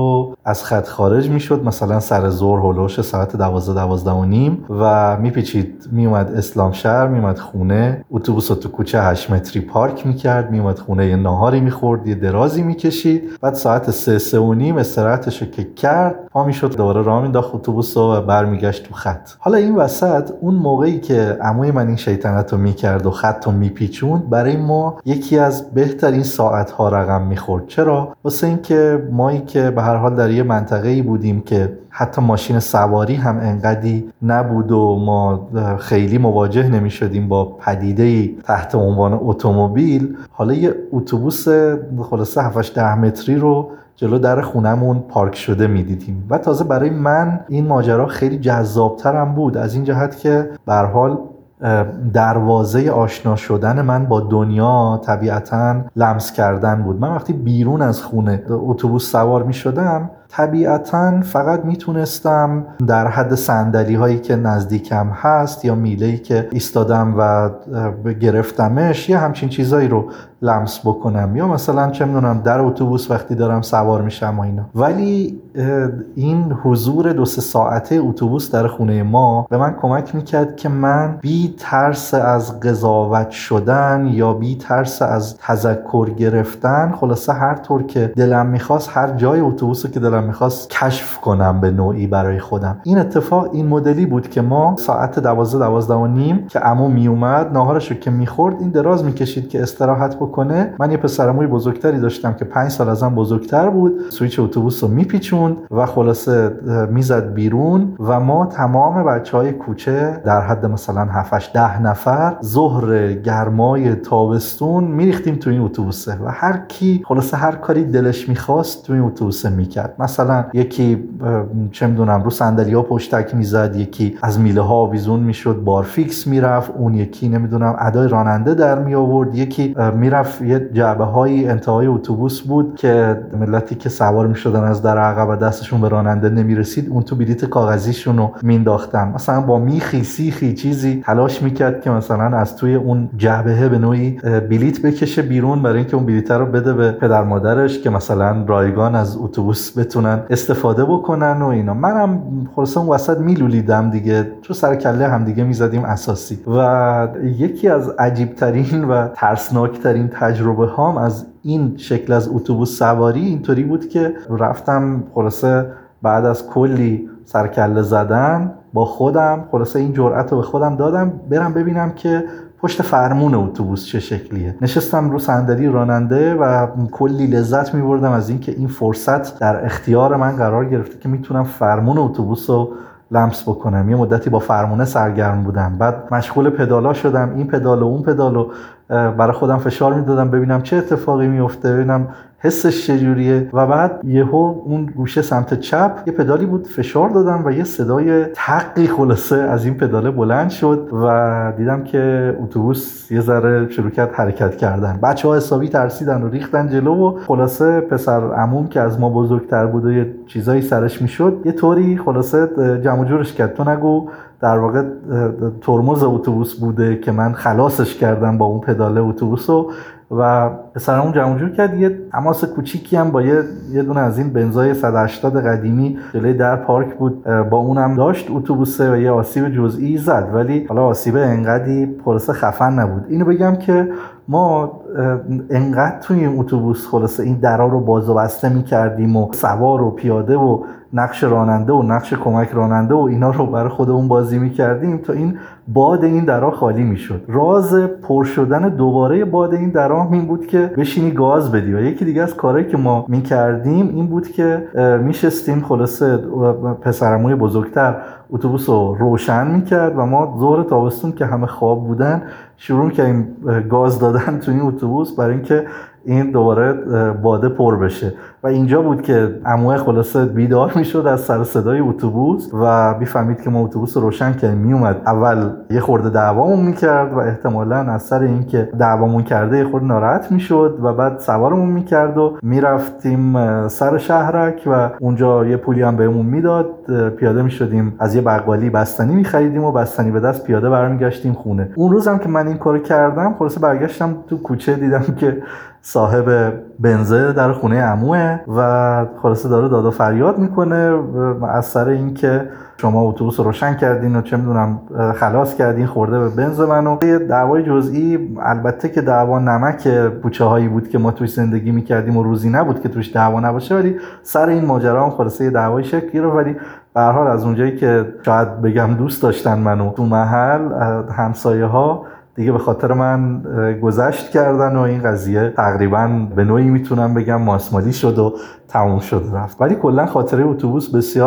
از خط خارج میشد، مثلا سر ظهر هولوش ساعت 12 و میپیچید میومد اسلام شهر، میومد خونه، اتوبوس رو تو کوچه 8 متری پارک میکرد، میومد خونه، یه ناهاری میخورد، یه درازی میکشید، بعد ساعت 3 استراحتش رو که کرد پا میشد دوباره راه مینداخت اتوبوس و برمیگشت تو خط. حالا این وسط اون موقعی که عموی من این شیطنت رو میکرد و خط رو میپیچوند، برای ما یکی از بهترین ساعت‌ها رقم میخورد. چرا؟ واسه اینکه مایی که به هر حال در یه منطقه‌ای بودیم که حتی ماشین سواری هم انقدی نبود و ما خیلی مواجه نمی شدیم با پدیده‌ای تحت عنوان اتومبیل، حالا یه اتوبوس خلاصه 7-10 متری رو جلو در خونمون پارک شده می دیدیم و تازه برای من این ماجرا خیلی جذاب‌تر هم بود از این جهت که به هر حال دروازه آشنا شدن من با دنیا طبیعتاً لمس کردن بود. من وقتی بیرون از خونه اتوبوس سوار می شدم طبیعتاً فقط میتونستم در حد صندلی هایی که نزدیکم هست یا میله‌ای که ایستادم و گرفتمش یا همچین چیزایی رو لمس بکنم، یا مثلا چه میدونم در اتوبوس وقتی دارم سوار میشم و اینا. ولی این حضور 2-3 ساعته اتوبوس در خونه ما به من کمک میکرد که من بی ترس از قضاوت شدن یا بی ترس از تذکر گرفتن، خلاصه هر طور که دلم میخواست هر جای اتوبوس که دلم میخواست کشف کنم به نوعی برای خودم. این اتفاق این مدلی بود که ما ساعت 12 که عمو میومد ناهارشو که میخورد، این دراز میکشید که استراحت بکنه. من یه پسرعموی بزرگتری داشتم که 5 سال ازم بزرگتر بود، سویچ اتوبوس رو میپیچوند و خلاصه میزد بیرون و ما تمام بچهای کوچه در حد مثلا 7-10 نفر ظهر گرمای تابستون میریختیم تو این اتوبوسه و هر کی خلاصه هر کاری دلش میخواست تو این اتوبوسه میکرد. مثلا یکی چه میدونم رو صندلی‌ها پشتک میزد، یکی از میله ها آویزون میشد بارفیکس میرفت، اون یکی نمیدونم ادای راننده در می آورد، یکی میرفت یه جعبه های انتهای اتوبوس بود که ملتی که سوار میشدن از در عقب و دستشون به راننده نمیرسید اون تو بلیط کاغذیشون رو مینداختن، مثلا با میخی سیخی چیزی تلاش میکرد که مثلا از توی اون جعبه به نوعی بلیط بکشه بیرون برای اینکه اون بلیط رو بده به پدر مادرش که مثلا رایگان از اتوبوس بتونن استفاده بکنن و اینا. منم خلاصه اون وسط میلولیدم دیگه، تو سر کله هم دیگه میزدیم اساسی. و یکی از عجیب ترین و ترسناک ترین تجربه هام از این شکل از اتوبوس سواری اینطوری بود که رفتم خلاصه بعد از کلی سرکله زدن با خودم خلاصه این جرأت رو به خودم دادم برم ببینم که پشت فرمون اتوبوس چه شکلیه. نشستم رو صندلی راننده و کلی لذت می‌بردم از اینکه این فرصت در اختیار من قرار گرفته که میتونم فرمون اتوبوس رو لمس بکنم. یه مدتی با فرمونه سرگرم بودم، بعد مشغول پدالا شدم، این پدال و اون پدال رو برای خودم فشار میدادم ببینم چه اتفاقی میفته، ببینم حسش چجوریه. و بعد یهو اون گوشه سمت چپ یه پدالی بود فشار دادم و یه صدای تقی خلاصه از این پداله بلند شد و دیدم که اتوبوس یه ذره شروع کرد حرکت کردن. بچه‌ها حسابی ترسیدن و ریختن جلو و خلاصه پسر عموم که از ما بزرگتر بود و یه چیزایی سرش میشد یه طوری خلاصه جمع جورش کرد، تو نگو در واقع ترمز اتوبوس بوده که من خلاصش کردم با اون پدال اتوبوسو. و پسرمون جمع جور کرد، یه تماس کوچیکی هم با یه دونه از این بنزای 180 قدیمی جلوی در پارک بود با اونم داشت اتوبوسه و یه آسیب جزئی زد، ولی حالا آسیب انقدی خلاصه خفن نبود. اینو بگم که ما انقدر توی این اتوبوس خلاصه این درا رو باز و بسته می‌کردیم و سوار و پیاده و نقش راننده و نقش کمک راننده و اینا رو برای خودمون بازی می‌کردیم تا این باد این درا خالی می‌شد. راز پر شدن دوباره باد این درا این بود که بشینی گاز بدی. و یکی دیگه از کارهایی که ما می‌کردیم این بود که میشستیم خلاصه پسرعموی بزرگتر اتوبوس رو روشن می‌کرد و ما ظهر تابستون که همه خواب بودن شروع کردیم گاز دادن تو این اتوبوس برای اینکه این دوباره باده پر بشه. و اینجا بود که عموه خلاصه بیدار میشد از سر صدای اتوبوس و میفهمید که ما اتوبوس رو روشن کردیم. میومد اول یه خورده دعوامون میکرد و احتمالاً از سر این که دعوامون کرده یه خورده ناراحت میشد و بعد سوارمون میکرد و میرفتیم سر شهرک و اونجا یه پولی هم بهمون میداد، پیاده میشدیم از یه بقالی بستنی میخریدیم و بستنی به دست پیاده برمیگشتیم خونه. اون روزم که من این کارو کردم خلاصه برگشتم تو کوچه دیدم که صاحب بنزه در خونه عموه و خلاصه داره داد و فریاد میکنه از سر این که شما اتوبوس روشن کردین و چه میدونم خلاص کردین خورده به بنز منو. یه دعوای جزئی، البته که دعوا نمک بوچه هایی بود که ما توش زندگی میکردیم و روزی نبود که توش دعوا نباشه، ولی سر این ماجرا هم خلاصه یه دعوای شکل گرفت. ولی به هر حال از اونجایی که شاید بگم دوست داشتن منو تو محل، همسایه ها دیگه به خاطر من گذشت کردن و این قضیه تقریبا به نوعی میتونم بگم ماسمالی شد و تموم شد رفت. ولی کلا خاطره اتوبوس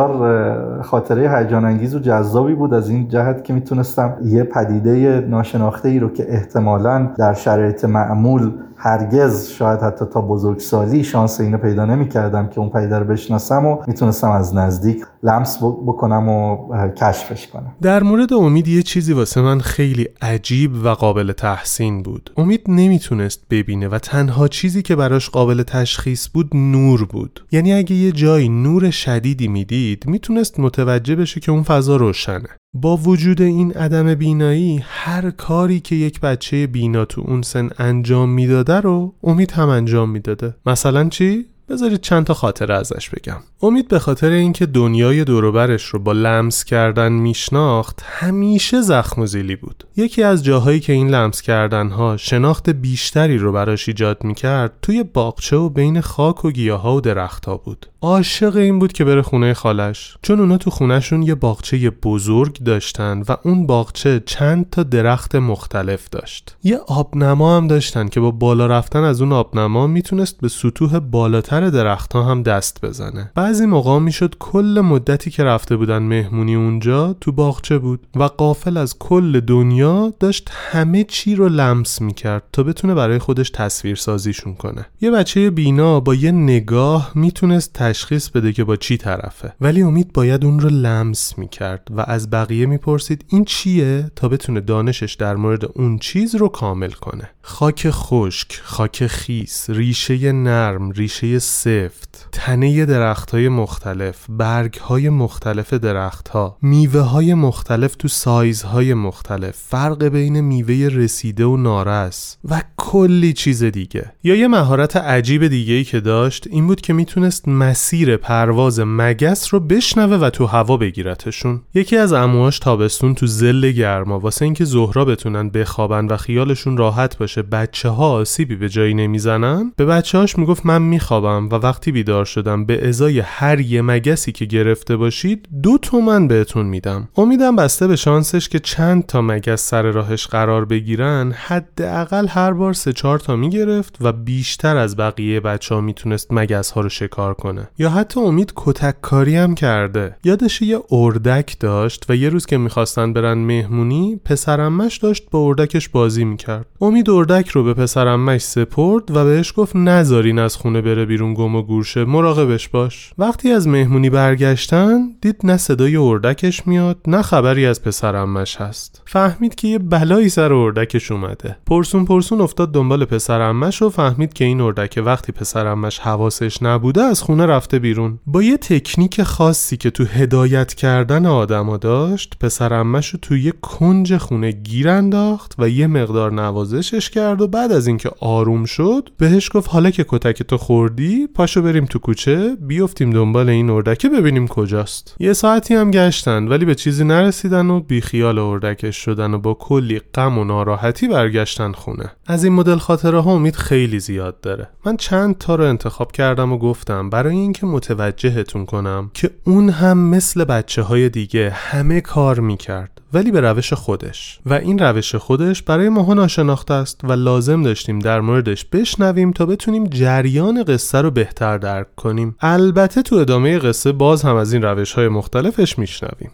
بسیار خاطره هیجان انگیز و جذابی بود از این جهت که میتونستم یه پدیده ناشناخته ای رو که احتمالاً در شرایط معمول هرگز شاید حتی تا بزرگسالی شانس اینو پیدا نمی‌کردم که اون پدیده رو بشناسم و میتونستم از نزدیک لمس بکنم و کشفش کنم. در مورد امید یه چیزی واسه من خیلی عجیب و قابل تحسین بود. امید نمیتونست ببینه و تنها چیزی که براش قابل تشخیص بود نور بود. یعنی اگه یه جایی نور شدیدی میدید میتونست متوجه بشه که اون فضا روشنه. با وجود این عدم بینایی، هر کاری که یک بچه بینا تو اون سن انجام میداده رو امید هم انجام میداده. مثلا چی؟ بذارید چند تا خاطره ازش بگم. امید به خاطر اینکه دنیای دور و برش رو با لمس کردن میشناخت، همیشه زخم و زیلی بود. یکی از جاهایی که این لمس کردنها شناخت بیشتری رو براش ایجاد میکرد توی باغچه و بین خاک و گیاها و درختها بود. عاشق این بود که بره خونه خالش، چون اونا تو خونهشون یه باغچه بزرگ داشتن و اون باغچه چند تا درخت مختلف داشت. یه آبنما هم داشتن که با بالا رفتن از اون آبنما میتونست به سطوح بالاتر درختها هم دست بزنه. بعضی موقع میشد کل مدتی که رفته بودن مهمونی اونجا تو باغچه بود و غافل از کل دنیا داشت همه چی رو لمس میکرد تا بتونه برای خودش تصویر سازیشون کنه. یه بچه بینا با یه نگاه میتونست تشخیص بده که با چی طرفه، ولی امید باید اون رو لمس میکرد و از بقیه میپرسید این چیه تا بتونه دانشش در مورد اون چیز رو کامل کنه. خاک خشک، خاک خیس، ریشه نرم، ریشه سفت، تنه درخت‌های مختلف، برگ‌های مختلف درخت‌ها، میوه‌های مختلف تو سایزهای مختلف، فرق بین میوه رسیده و نارس و کلی چیز دیگه. یا یه مهارت عجیب دیگه‌ای که داشت این بود که میتونست مسیر پرواز مگس رو بشنوه و تو هوا بگیرتشون. یکی از عموهاش تابستون تو ظل گرما واسه اینکه زهرا بتونن بخوابن و خیالشون راحت باشه بچه‌ها آسیبی به جایی نمیزنن، به بچه‌هاش میگفت من میخوابم و وقتی بیدار شدم به ازای هر یه مگسی که گرفته باشید 2 تومن بهتون میدم. امیدم بسته به شانسش که چند تا مگس سر راهش قرار بگیرن حداقل هر بار 3-4 تا میگرفت و بیشتر از بقیه بچه‌ها میتونست مگس ها رو شکار کنه. یا حتی امید کتک کاری هم کرده. یادش یه اردک داشت و یه روز که میخواستن برن مهمونی پسرعمش داشت با اردکش بازی میکرد. امید اردک رو به پسرعمش سپرد و بهش گفت نذارین از خونه بره بیرون گم و گورشه، مراقبش باش. وقتی از مهمونی برگشتن دید نه صدای اردکش میاد نه خبری از پسرعمش هست. فهمید که یه بلایی سر اردکش اومده. پرسون افتاد دنبال پسرعمش و فهمید که این اردک وقتی پسرعمش حواسش نبوده از خونه رفته بیرون. با یه تکنیک خاصی که تو هدایت کردن آدما داشت، پسرعمش رو تو یه کنج خونه گیر انداخت و یه مقدار نوازشش کرد و بعد از اینکه آروم شد بهش گفت حالا که کتک تو خوردی پاشو بریم تو کوچه بیافتیم دنبال این اردکه ببینیم کجاست. یه ساعتی هم گشتن ولی به چیزی نرسیدن و بیخیال اردکش شدن و با کلی غم و ناراحتی برگشتن خونه. از این مدل خاطره ها امید خیلی زیاد داره. من چند تا رو انتخاب کردم و گفتم برای اینکه متوجهتون کنم که اون هم مثل بچه‌های دیگه همه کار میکرد ولی به روش خودش و این روش خودش برای ماها ناشناخته است و لازم داشتیم در موردش بشنویم تا بتونیم جریان قصه رو بهتر درک کنیم. البته تو ادامه قصه باز هم از این روش‌های مختلفش میشنویم.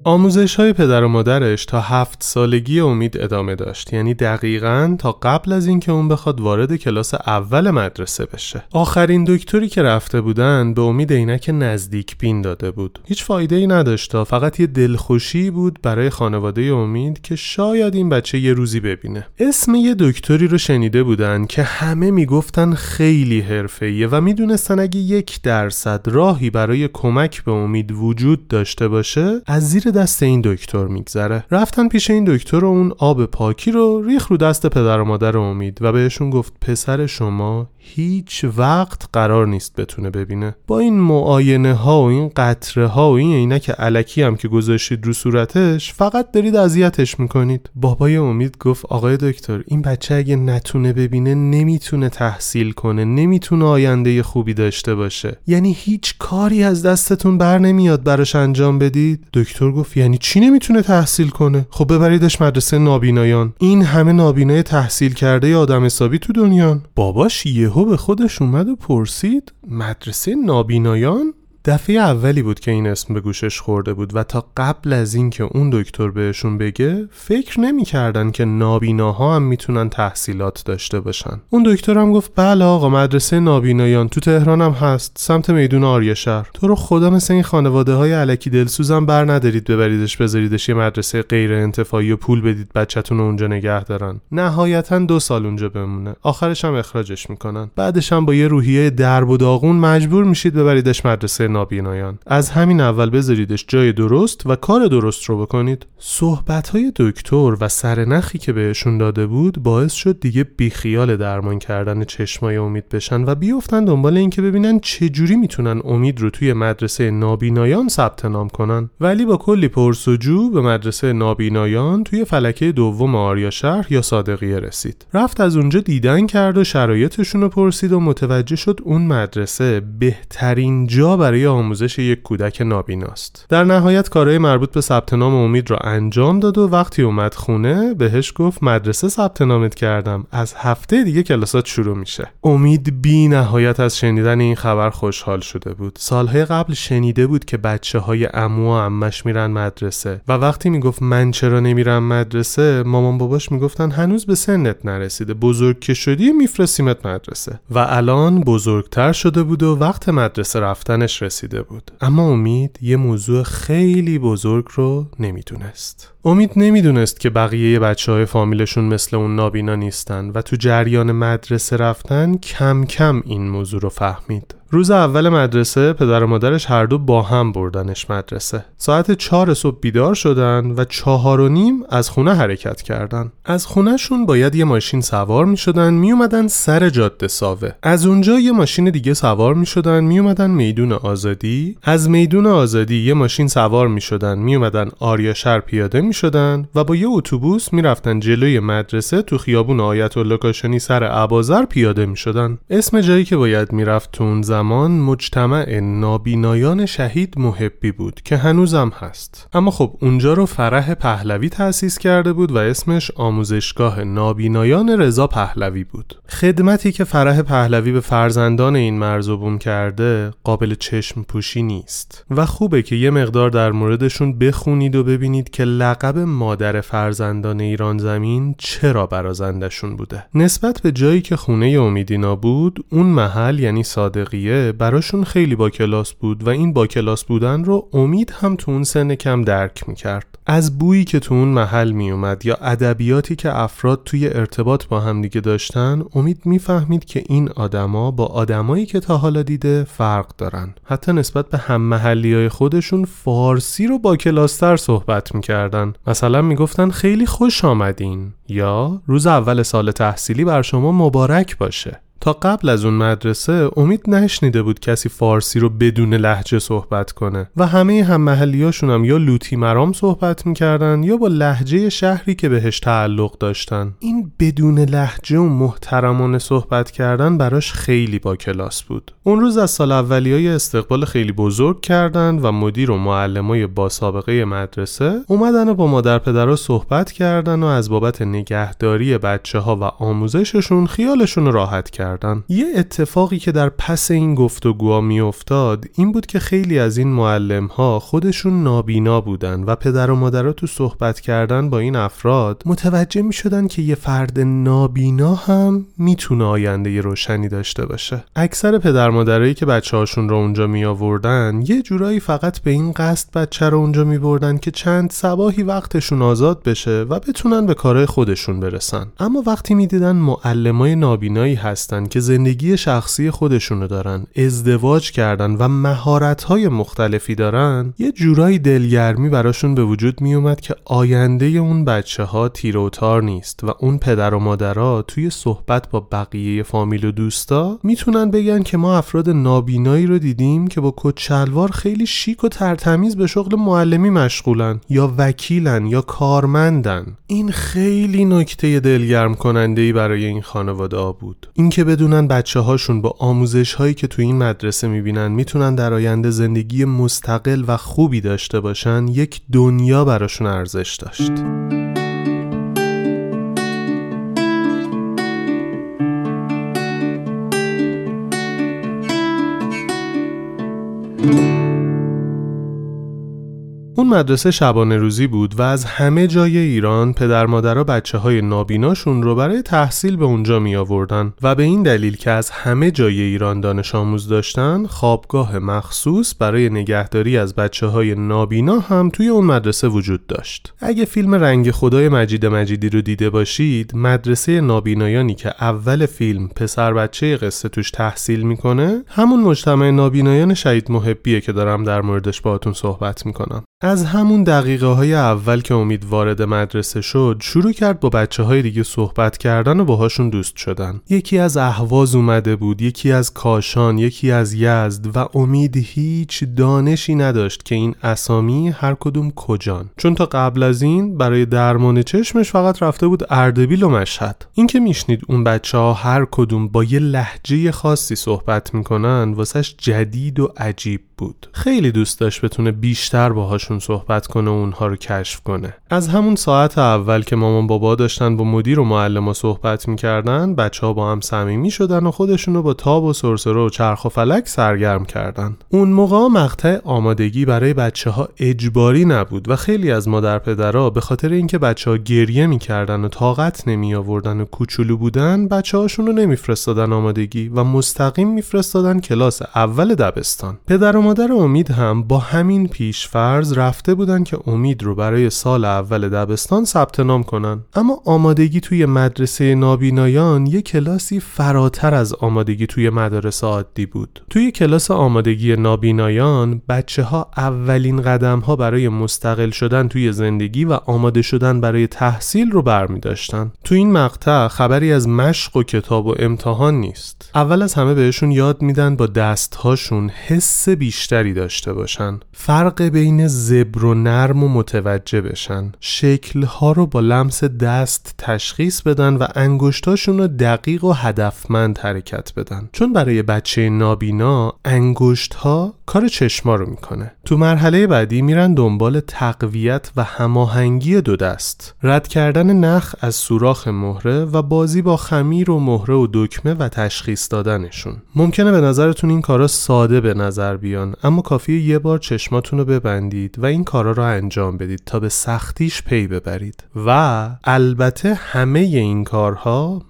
آموزش‌های پدر و مادرش تا 7 سالگی امید ادامه داشت، یعنی دقیقاً تا قبل از اینکه اون بخواد وارد کلاس اول مدرسه بشه. آخرین دکتری که رفته بودن به امید عینک نزدیک بین داده بود. هیچ فایده‌ای نداشت، فقط یه دلخوشی بود برای خانواده امید که شاید این بچه یه روزی ببینه. اسم یه دکتری رو شنیده بودن که همه میگفتن خیلی حرفه‌ایه و میدونستن اگه 1% راهی برای کمک به امید وجود داشته باشه از زیر دست این دکتر میگذره. رفتن پیش این دکتر و اون آب پاکی رو ریخ رو دست پدر و مادر امید و بهشون گفت پسر شما هیچ وقت قرار نیست بتونه ببینه. با این معاینه ها و این قطره ها و این عینک الکی هم که گذاشتید رو صورتش فقط دارید اذیتش میکنید. بابای امید گفت آقای دکتر این بچه اگه نتونه ببینه نمیتونه تحصیل کنه، نمیتونه آینده خوبی داشته باشه. یعنی هیچ کاری از دستتون بر نمیاد براش انجام بدید؟ دکتر گفت یعنی چی نمیتونه تحصیل کنه؟ خب ببریدش مدرسه نابینایان. این همه نابینای تحصیل کرده آدم حسابی تو دنیان. باباش یهو به خودش اومد و پرسید مدرسه نابینایان؟ دفعه اولی بود که این اسم به گوشش خورده بود و تا قبل از این که اون دکتر بهشون بگه فکر نمی کردن که نابیناها هم میتونن تحصیلات داشته باشن. اون دکتر هم گفت بله آقا مدرسه نابینایان تو تهران هم هست، سمت میدون آریا شهر. تو رو خدا مثل این خانواده های الکی دلسوزم بر ندارید ببریدش بذاریدش یه مدرسه غیر انتفاعی و پول بدید بچه‌تون رو اونجا نگه دارن. نهایتاً 2 سال اونجا بمونه، آخرش هم اخراجش میکنن. بعدش هم با یه روحیه درب و داغون مجبور میشید ببریدش مدرسه نابینایان. از همین اول بذاریدش جای درست و کار درست رو بکنید. صحبت‌های دکتر و سرنخی که بهشون داده بود باعث شد دیگه بیخیال درمان کردن چشمای امید بشن و بیافتن دنبال این که ببینن چجوری میتونن امید رو توی مدرسه نابینایان ثبت نام کنن. ولی با کلی پرس‌وجو به مدرسه نابینایان توی فلکه دوم آریا شهر یا صادقیه رسید. رفت از اونجا دیدن کرد و شرایطشون رو پرسید و متوجه شد اون مدرسه بهترین جا برای آموزش یک کودک نابیناست. در نهایت کارهای مربوط به ثبت نام امید رو انجام داد و وقتی اومد خونه بهش گفت مدرسه ثبت نامت کردم، از هفته دیگه کلاسات شروع میشه. امید بی نهایت از شنیدن این خبر خوشحال شده بود. سالهای قبل شنیده بود که بچه‌های عمو و عمش میرن مدرسه و وقتی میگفت من چرا نمیرم مدرسه مامان باباش میگفتن هنوز به سنت نرسیده، بزرگ که شدی میفرستیمت مدرسه. و الان بزرگتر شده بود و وقت مدرسه رفتنش رسیده بود. اما امید یه موضوع خیلی بزرگ رو نمیدونست. امید نمیدونست که بقیه بچه‌های فامیلشون مثل اون نابینا نیستن و تو جریان مدرسه رفتن کم کم این موضوع رو فهمید. روز اول مدرسه پدر و مادرش هر دو با هم بردنش مدرسه. ساعت 4 صبح بیدار شدن و 4:30 از خونه حرکت کردن. از خونهشون باید یه ماشین سوار می شدن می اومدن سر جاده ساوه. از اونجا یه ماشین دیگه سوار می شدن می اومدن میدون آزادی. از میدون آزادی یه ماشین سوار می شدن می اومدن آریا شهر پیاده می شدن و با یه اتوبوس می رفتن جلوی مدرسه تو خیابون آیت الله کاشانی سر ابازر پیاده می شدن. اسم جایی که باید می رفت تو اون زمان مجتمع نابینایان شهید محبی بود که هنوزم هست. اما خب اونجا رو فرح پهلوی تأسیس کرده بود و اسمش آموزشگاه نابینایان رضا پهلوی بود. خدمتی که فرح پهلوی به فرزندان این مرزبون کرده قابل چشم پوشی نیست و خوبه که یه مقدار در موردشون بخونید و ببینید که لقب مادر فرزندان ایران زمین چرا برازندشون بوده. نسبت به جایی که خونه امیدینا بود، اون محل یعنی صادقیه براشون خیلی با کلاس بود و این با کلاس بودن رو امید هم تو اون سن کم درک میکرد. از بویی که تو اون محل میومد یا ادبیاتی که افراد توی ارتباط با هم دیگه داشتن، امید میفهمید که این آدما با آدمایی که تا حالا دیده فرق دارن. حتی نسبت به هم محلیای خودشون فارسی رو با کلاستر صحبت میکردن. مثلا میگفتن خیلی خوش آمدین یا روز اول سال تحصیلی بر شما مبارک باشه. تا قبل از اون مدرسه امید نشنیده بود کسی فارسی رو بدون لهجه صحبت کنه و همه هم محلیاشون هم یا لوتی مرام صحبت میکردن یا با لهجه شهری که بهش تعلق داشتن. این بدون لهجه و محترمانه صحبت کردن براش خیلی با کلاس بود. اون روز از سال اولیای استقبال خیلی بزرگ کردن و مدیر و معلمای با سابقه مدرسه اومدن و با مادر پدرها صحبت کردن و از بابت نگهداری بچه‌ها و آموزششون خیالشون راحت کردن. کردن. یه اتفاقی که در پس این گفتگوها میافتاد این بود که خیلی از این معلم‌ها خودشون نابینا بودن و پدر و مادرها تو صحبت کردن با این افراد متوجه میشدن که یه فرد نابینا هم میتونه آینده روشنی داشته باشه. اکثر پدر مادرایی که بچه‌هاشون رو اونجا می آوردن یه جورایی فقط به این قصد بچه رو اونجا می بردن که چند صباحی وقتشون آزاد بشه و بتونن به کارهای خودشون برسن. اما وقتی می دیدن معلمای نابینایی هستن که زندگی شخصی خودشونو دارن، ازدواج کردن و مهارت‌های مختلفی دارن، یه جورایی دلگرمی براشون به وجود می اومد که آینده اون بچه‌ها تیر و تار نیست و اون پدر و مادرها توی صحبت با بقیه فامیل و دوستا میتونن بگن که ما افراد نابینایی رو دیدیم که با کت شلوار خیلی شیک و ترتمیز به شغل معلمی مشغولن یا وکیلن یا کارمندن. این خیلی نکته دلگرم کننده‌ای برای این خانواده‌ها بود. اینکه بدونن بچه‌هاشون با آموزش‌هایی که تو این مدرسه میبینن میتونن در آینده زندگی مستقل و خوبی داشته باشن، یک دنیا براشون ارزش داشت. اون مدرسه شبانه روزی بود و از همه جای ایران پدر مادرها بچه‌های نابیناشون رو برای تحصیل به اونجا می آوردن و به این دلیل که از همه جای ایران دانش آموز داشتن، خوابگاه مخصوص برای نگهداری از بچه‌های نابینا هم توی اون مدرسه وجود داشت. اگه فیلم رنگ خدای مجید مجیدی رو دیده باشید، مدرسه نابینایانی که اول فیلم پسر بچه قصه توش تحصیل میکنه، همون مجتمع نابینایان شهید محبیه که دارم در موردش باهاتون صحبت میکنم. از همون دقیقه های اول که امید وارد مدرسه شد شروع کرد با بچه های دیگه صحبت کردن و باهاشون دوست شدن. یکی از اهواز اومده بود، یکی از کاشان، یکی از یزد و امید هیچ دانشی نداشت که این اسامی هر کدوم کجان، چون تا قبل از این برای درمان چشمش فقط رفته بود اردبیل و مشهد. این که میشنید اون بچه ها هر کدوم با یه لهجه خاصی صحبت میکنن واسش جدید و عجیب بود. خیلی دوست داشت بتونه بیشتر باهاشون صحبت کنه و اونها رو کشف کنه. از همون ساعت اول که مامان بابا داشتن با مدیر و معلما صحبت میکردن، بچه‌ها با هم صمیمی شدن و خودشون رو با تاب و سرسره و چرخ و فلک سرگرم کردن. اون موقع مقطع آمادگی برای بچه‌ها اجباری نبود و خیلی از مادر پدرها به خاطر اینکه بچه‌ها گریه میکردن و طاقت نمی آوردن و کوچولو بودن، بچه‌هاشون رو نمیفرستادن آمادگی و مستقیم میفرستادن کلاس اول دبستان. پدر و مادر امید هم با همین پیش‌فرض رفته بودن که امید رو برای سال اول دبستان ثبت نام کنن. اما آمادگی توی مدرسه نابینایان یک کلاسی فراتر از آمادگی توی مدارس عادی بود. توی کلاس آمادگی نابینایان بچه‌ها اولین قدم‌ها برای مستقل شدن توی زندگی و آماده شدن برای تحصیل رو برمی‌داشتن. توی این مقطع خبری از مشق و کتاب و امتحان نیست. اول از همه بهشون یاد میدن با دست‌هاشون حس بیشتری داشته باشن، فرق بین زبر و نرم و متوجه بشن، شکل‌ها رو با لمس دست تشخیص بدن و انگشتاشون رو دقیق و هدفمند حرکت بدن، چون برای بچه نابینا انگشت‌ها کار چشما رو میکنه. تو مرحله بعدی میرن دنبال تقویت و هماهنگی دو دست، رد کردن نخ از سوراخ مهره و بازی با خمیر و مهره و دکمه و تشخیص دادنشون. ممکنه به نظرتون این کارا ساده به نظر بیان، اما کافیه یه بار چشماتون رو ببندید و این کارا رو انجام بدید تا به سختیش پی ببرید. و البته همه این کارها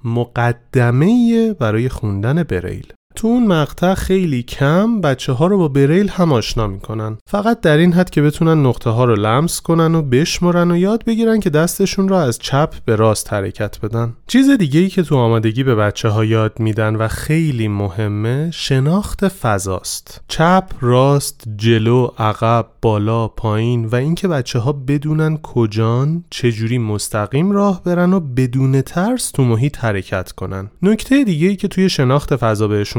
مقدمه برای خوندن بریل. تو اون مقطع خیلی کم بچه ها رو با بریل هم آشنا میکنن، فقط در این حد که بتونن نقطه ها رو لمس کنن و بشمرن و یاد بگیرن که دستشون رو از چپ به راست حرکت بدن. چیز دیگه ای که تو آمادگی به بچه ها یاد میدن و خیلی مهمه شناخت فضاست. چپ، راست، جلو، عقب، بالا، پایین و اینکه بچه ها بدونن کجان، چجوری مستقیم راه برن و بدون ترس تو محیط حرکت کنن. نکته دیگه ای که توی شناخت فضا بهشون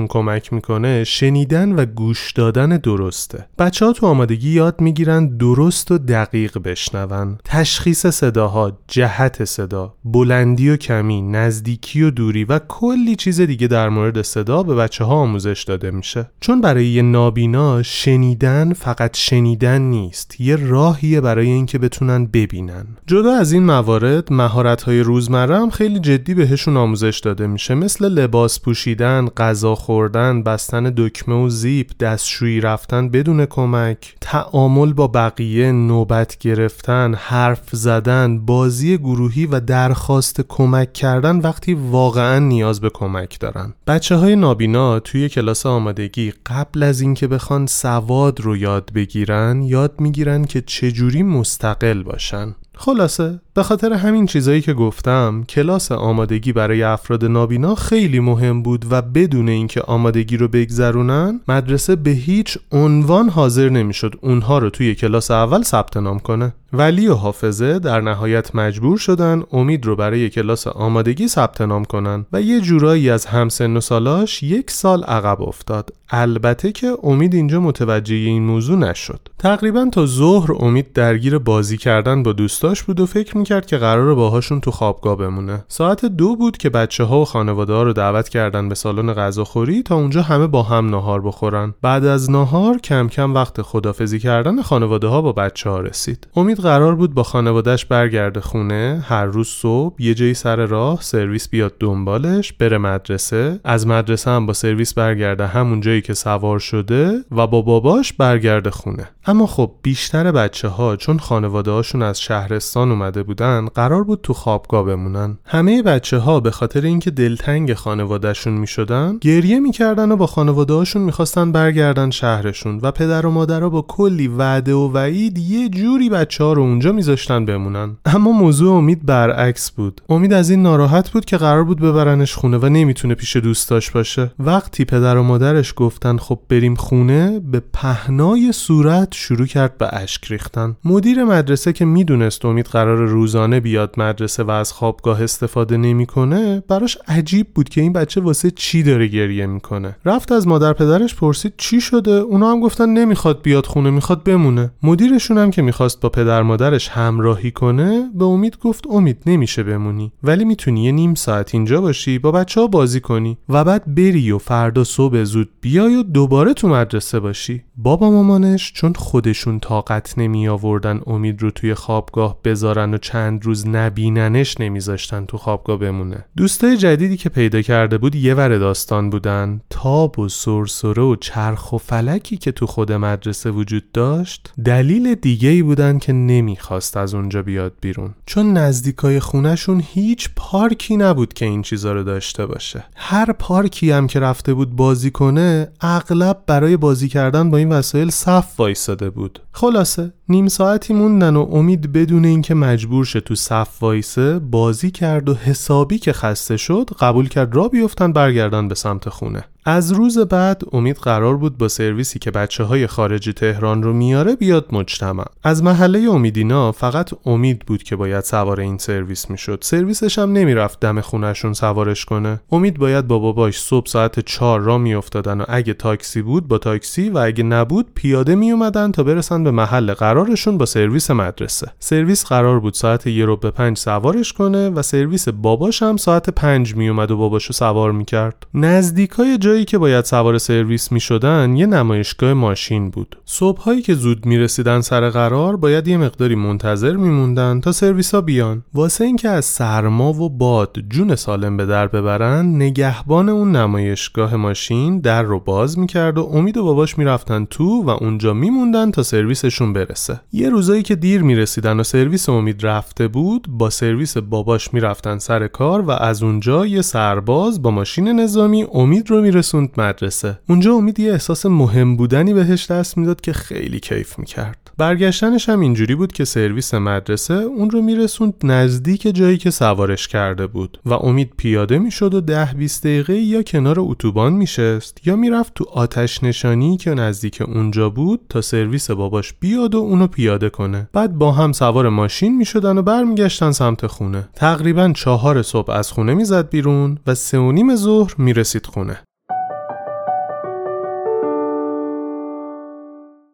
بهشون کمک میکنه شنیدن و گوش دادن درسته. بچه‌ها تو آمادگی یاد میگیرن درست و دقیق بشنون. تشخیص صداها، جهت صدا، بلندی و کمی، نزدیکی و دوری و کلی چیز دیگه در مورد صدا به بچه‌ها آموزش داده میشه. چون برای یه نابینا شنیدن فقط شنیدن نیست، یه راهیه برای اینکه بتونن ببینن. جدا از این موارد، مهارت‌های روزمره هم خیلی جدی بهشون آموزش داده میشه، مثل لباس پوشیدن، غذا خوردن، بستن دکمه و زیپ، دستشویی رفتن بدون کمک، تعامل با بقیه، نوبت گرفتن، حرف زدن، بازی گروهی و درخواست کمک کردن وقتی واقعا نیاز به کمک دارن. بچه‌های نابینا توی کلاس آمادگی قبل از اینکه بخوان سواد رو یاد بگیرن، یاد میگیرن که چجوری مستقل باشن. خلاصه به خاطر همین چیزایی که گفتم کلاس آمادگی برای افراد نابینا خیلی مهم بود و بدون اینکه آمادگی رو بگذرونن مدرسه به هیچ عنوان حاضر نمیشد اونها رو توی کلاس اول ثبت نام کنه. ولی و حافظه در نهایت مجبور شدن امید رو برای کلاس آمادگی ثبت نام کنن و یه جورایی از همسن و سالاش 1 سال عقب افتاد. البته که امید اینجا متوجه این موضوع نشد. تقریبا تا ظهر امید درگیر بازی کردن با دوستاش بود و فکر میکرد که قراره باهاشون تو خوابگاه بمونه. ساعت 2 بود که بچه‌ها و خانواده‌ها رو دعوت کردن به سالن غذاخوری تا اونجا همه با هم ناهار بخورن. بعد از ناهار کم کم وقت خدافظی کردن خانواده‌ها با بچه‌ها رسید. امید قرار بود با خانواده‌اش برگرده خونه، هر روز صبح یه جایی سر راه سرویس بیاد دنبالش، بره مدرسه، از مدرسه هم با سرویس برگرده همون جایی که سوار شده و با باباش برگرده خونه. اما خب بیشتر بچه‌ها چون خانواده‌هاشون از شهرستان اومده بودن قرار بود تو خوابگاه بمونن. همه بچه‌ها به خاطر اینکه دلتنگ خانواده‌شون میشدن گریه میکردن و با خانواده‌هاشون میخواستن برگردن شهرشون و پدر و مادرها با کلی وعده و وعید یه جوری بچه‌ها رو اونجا میذاشتن بمونن. اما موضوع امید برعکس بود. امید از این ناراحت بود که قرار بود ببرنش خونه و نمیتونه پیش دوستاش باشه. وقتی پدر و مادرش گفتن خب بریم خونه، به پهنای صورت شروع کرد به اشک ریختن. مدیر مدرسه که میدونست امید قرار روزانه بیاد مدرسه و از خوابگاه استفاده نمیکنه، براش عجیب بود که این بچه واسه چی داره گریه میکنه. رفت از مادر پدرش پرسید چی شده؟ اونا هم گفتن نمیخواد بیاد خونه، میخواد بمونه. مدیرشون هم که میخواست با پدر مادرش همراهی کنه، به امید گفت امید نمیشه بمونی، ولی میتونی 1/2 ساعت اینجا باشی، با بچه‌ها بازی کنی و بعد بری و فردا صبح زود بیای و دوباره تو مدرسه باشی. بابا مامانش چون خودشون طاقت نمی آوردن امید رو توی خوابگاه بذارن و چند روز نبیننش نمیذاشتن تو خوابگاه بمونه. دوستای جدیدی که پیدا کرده بود یه ور داستان بودن. تاب و سرسره و چرخ و فلکی که تو خود مدرسه وجود داشت دلیل دیگه‌ای بودن که نمیخواست از اونجا بیاد بیرون. چون نزدیکای خونهشون هیچ پارکی نبود که این چیزا رو داشته باشه. هر پارکی هم که رفته بود بازی کنه اغلب برای بازی کردن با این وسایل صف وایساده بود. خلاصه 1/2 ساعتی موندن و امید بدون اینکه مجبور شه تو صف وایسه بازی کرد و حسابی که خسته شد قبول کرد راه بیفتن برگردن به سمت خونه. از روز بعد امید قرار بود با سرویسی که بچه‌های خارجی تهران رو میاره بیاد مجتمع. از محله امیدینا فقط امید بود که باید سوار این سرویس میشد. سرویسش هم نمیرفت دم خونهشون سوارش کنه. امید باید با باباش صبح ساعت 4 راه میافتادن و اگه تاکسی بود با تاکسی و اگه نبود پیاده میومدن تا برسن به محل قرارشون با سرویس مدرسه. سرویس قرار بود ساعت 1:05 سوارش کنه و سرویس باباش هم ساعت 5 میومد و باباشو سوار میکرد. نزدیکای جایی که باید سوار سرویس میشدن یه نمایشگاه ماشین بود. صبحایی که زود میرسیدن سر قرار باید یه مقداری منتظر میموندن تا سرویسا بیان. واسه اینکه از سرما و باد جون سالم به در ببرن، نگهبان اون نمایشگاه ماشین در رو باز میکرد و امید و باباش میرفتن تو و اونجا میموندن تا سرویسشون برسه. یه روزایی که دیر میرسیدن و سرویس امید رفته بود، با سرویس باباش میرفتن سر کار و از اونجا یه سرباز با ماشین نظامی امید رو میرسوند مدرسه. اونجا امید یه احساس مهم بودنی بهش دست میداد که خیلی کیف میکرد. برگشتنش هم اینجوری بود که سرویس مدرسه اون رو میرسوند نزدیک جایی که سوارش کرده بود و امید پیاده میشد و 10-20 دقیقه یا کنار اتوبان میشست یا میرفت تو آتش نشانی که نزدیک اونجا بود تا سرویس باباش بیاد و اونو پیاده کنه. بعد با هم سوار ماشین میشدن و برمیگشتن سمت خونه. تقریبا 4 صبح از خونه میزد بیرون و 3:30 ظهر میرسید خونه.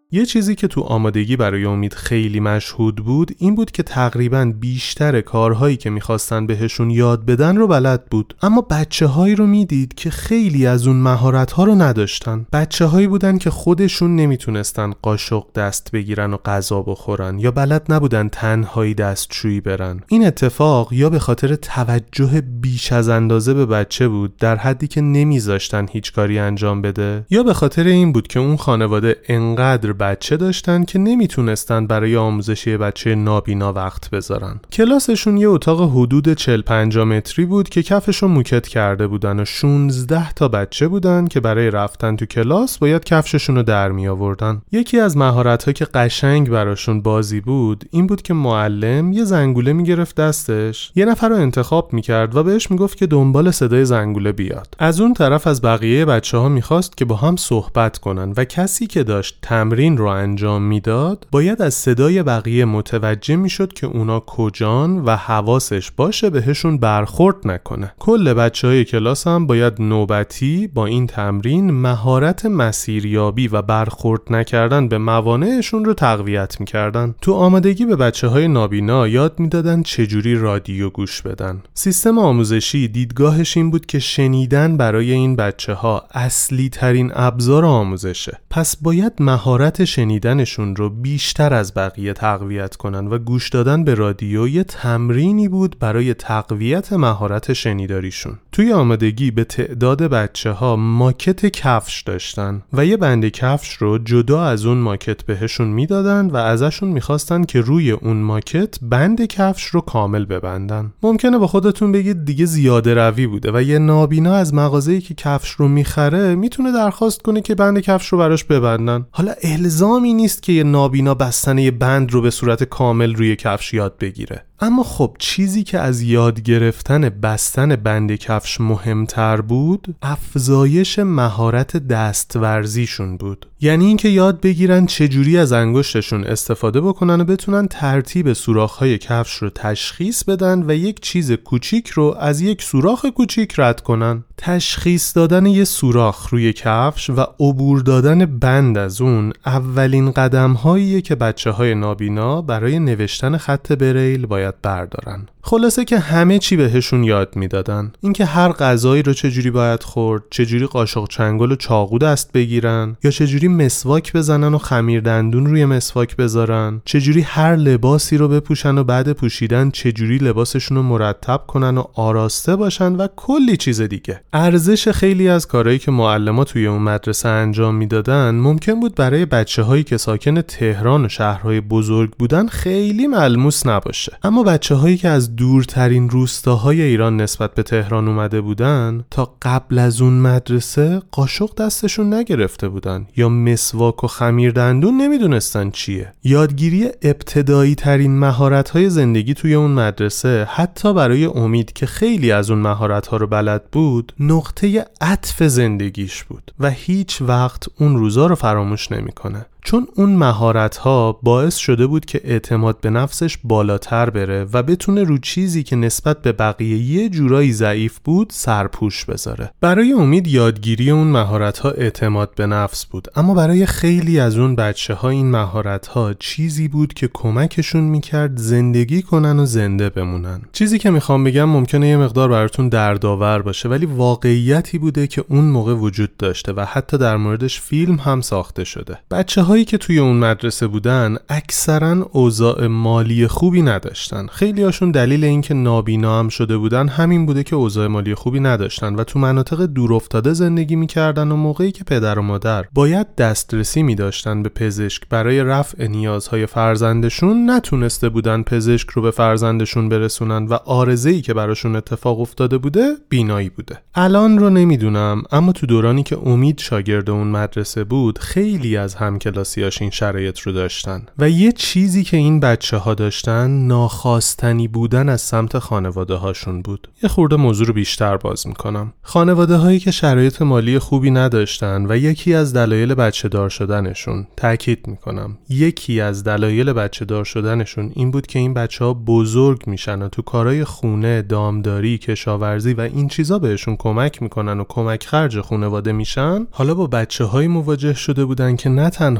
یه چیزی که تو آمادگی برای امید خیلی مشهود بود این بود که تقریباً بیشتر کارهایی که میخواستن بهشون یاد بدن رو بلد بود، اما بچه‌هایی رو میدید که خیلی از اون مهارت‌ها رو نداشتن. بچه‌هایی بودن که خودشون نمیتونستن قاشق دست بگیرن و غذا بخورن یا بلد نبودن تنهایی دستشویی برن. این اتفاق یا به خاطر توجه بیش از اندازه به بچه بود در حدی که نمیذاشتن هیچ کاری انجام بده، یا به خاطر این بود که اون خانواده انقدر بچه داشتن که نمیتونستن برای آموزش یه بچه نابینا وقت بذارن. کلاسشون یه اتاق حدود 40-50 متری بود که کفشو موکت کرده بودن و 16 تا بچه بودن که برای رفتن تو کلاس باید کفششون رو در می آوردن. یکی از مهارت‌ها که قشنگ براشون بازی بود این بود که معلم یه زنگوله میگرفت دستش، یه نفر رو انتخاب میکرد و بهش میگفت که دنبال صدای زنگوله بیاد. از اون طرف از بقیه بچه‌ها میخواست که با هم صحبت کنن و کسی که داشت تمرین رو انجام میداد باید از صدای بقیه متوجه میشد که اونا کجان و حواسش باشه بهشون برخورد نکنه. کل بچه‌های کلاس هم باید نوبتی با این تمرین مهارت مسیریابی و برخورد نکردن به موانعشون رو تقویت میکردن. تو آمادگی به بچه‌های نابینا یاد میدادن چجوری رادیو گوش بدن. سیستم آموزشی دیدگاهش این بود که شنیدن برای این بچه‌ها اصلی ترین ابزار آموزشه. پس باید مهارت شنیدنشون رو بیشتر از بقیه تقویت کنن و گوش دادن به رادیو یه تمرینی بود برای تقویت مهارت شنیداریشون. توی آمادگی به تعداد بچه‌ها ماکت کفش داشتن و یه بند کفش رو جدا از اون ماکت بهشون میدادن و ازشون میخواستن که روی اون ماکت بند کفش رو کامل ببندن. ممکنه با خودتون بگید دیگه زیاده روی بوده و یه نابینا از مغازه‌ای که کفش رو میخره میتونه درخواست کنه که بند کفش رو براش ببندن. حالا الزامی نیست که یه نابینا بستن یه بند رو به صورت کامل روی کفش یاد بگیره. اما خب چیزی که از یاد گرفتن بستن بند کفش مهمتر بود افزایش مهارت دستورزیشون بود. یعنی اینکه یاد بگیرن چجوری از انگشتشون استفاده بکنن و بتونن ترتیب سوراخ‌های کفش رو تشخیص بدن و یک چیز کوچیک رو از یک سوراخ کوچیک رد کنن. تشخیص دادن یه سوراخ روی کفش و عبور دادن بند از اون اولین قدم‌هاییه که بچه‌های نابینا برای نوشتن خط بریل باید بردارن. خلاصه که همه چی بهشون یاد میدادن. اینکه هر غذایی رو چجوری باید خورد، چجوری قاشق چنگل و چاقو دست بگیرن، یا چجوری مسواک بزنن و خمیر دندون روی مسواک بذارن، چجوری هر لباسی رو بپوشن و بعد پوشیدن چجوری لباسشون رو مرتب کنن و آراسته باشن و کلی چیز دیگه. ارزش خیلی از کارهایی که معلم‌ها توی اون مدرسه انجام میدادن ممکن بود برای بچه‌هایی که ساکن تهران و شهرهای بزرگ بودن خیلی ملموس نباشه، اما بچه‌هایی که از دورترین روستاهای ایران نسبت به تهران اومده بودن تا قبل از اون مدرسه قاشق دستشون نگرفته بودن یا مسواک و خمیر دندون نمیدونستن چیه. یادگیری ابتدایی ترین مهارت‌های زندگی توی اون مدرسه حتی برای امید که خیلی از اون مهارت‌ها رو بلد بود نقطه عطف زندگیش بود و هیچ وقت اون روزا رو فراموش نمی‌کنه. چون اون مهارت‌ها باعث شده بود که اعتماد به نفسش بالاتر بره و بتونه رو چیزی که نسبت به بقیه یه جورایی ضعیف بود سرپوش بذاره. برای امید یادگیری اون مهارت‌ها اعتماد به نفس بود، اما برای خیلی از اون بچه‌ها این مهارت‌ها چیزی بود که کمکشون می‌کرد زندگی کنن و زنده بمونن. چیزی که میخوام بگم ممکنه یه مقدار براتون دردآور باشه، ولی واقعیتی بوده که اون موقع وجود داشته و حتی در موردش فیلم هم ساخته شده. هایی که توی اون مدرسه بودن اکثرا اوضاع مالی خوبی نداشتن. خیلی هاشون دلیل اینکه نابینا هم شده بودن همین بوده که اوضاع مالی خوبی نداشتن و تو مناطق دور افتاده زندگی میکردن و موقعی که پدر و مادر باید دسترسی میداشتن به پزشک برای رفع نیازهای فرزندشون نتونسته بودن پزشک رو به فرزندشون برسونن و عارضه‌ای که براشون اتفاق افتاده بوده بینایی بوده. الان رو نمیدونم، اما تو دورانی که امید شاگرد اون مدرسه بود خیلی از همکلاسیاش این شرایط رو داشتن و یه چیزی که این بچه‌ها داشتن ناخواستنی بودن از سمت خانواده هاشون بود. یه خورده موضوع رو بیشتر باز میکنم. خانواده هایی که شرایط مالی خوبی نداشتن و یکی از دلایل بچه دار شدنشون، تأکید میکنم یکی از دلایل بچه دار شدنشون این بود که این بچه‌ها بزرگ میشن و تو کارهای خونه، دامداری، کشاورزی و این چیزا بهشون کمک میکنن و کمک خرج خانواده میشن. حالا با بچه‌هایی مواجه شده بودن که نه تنها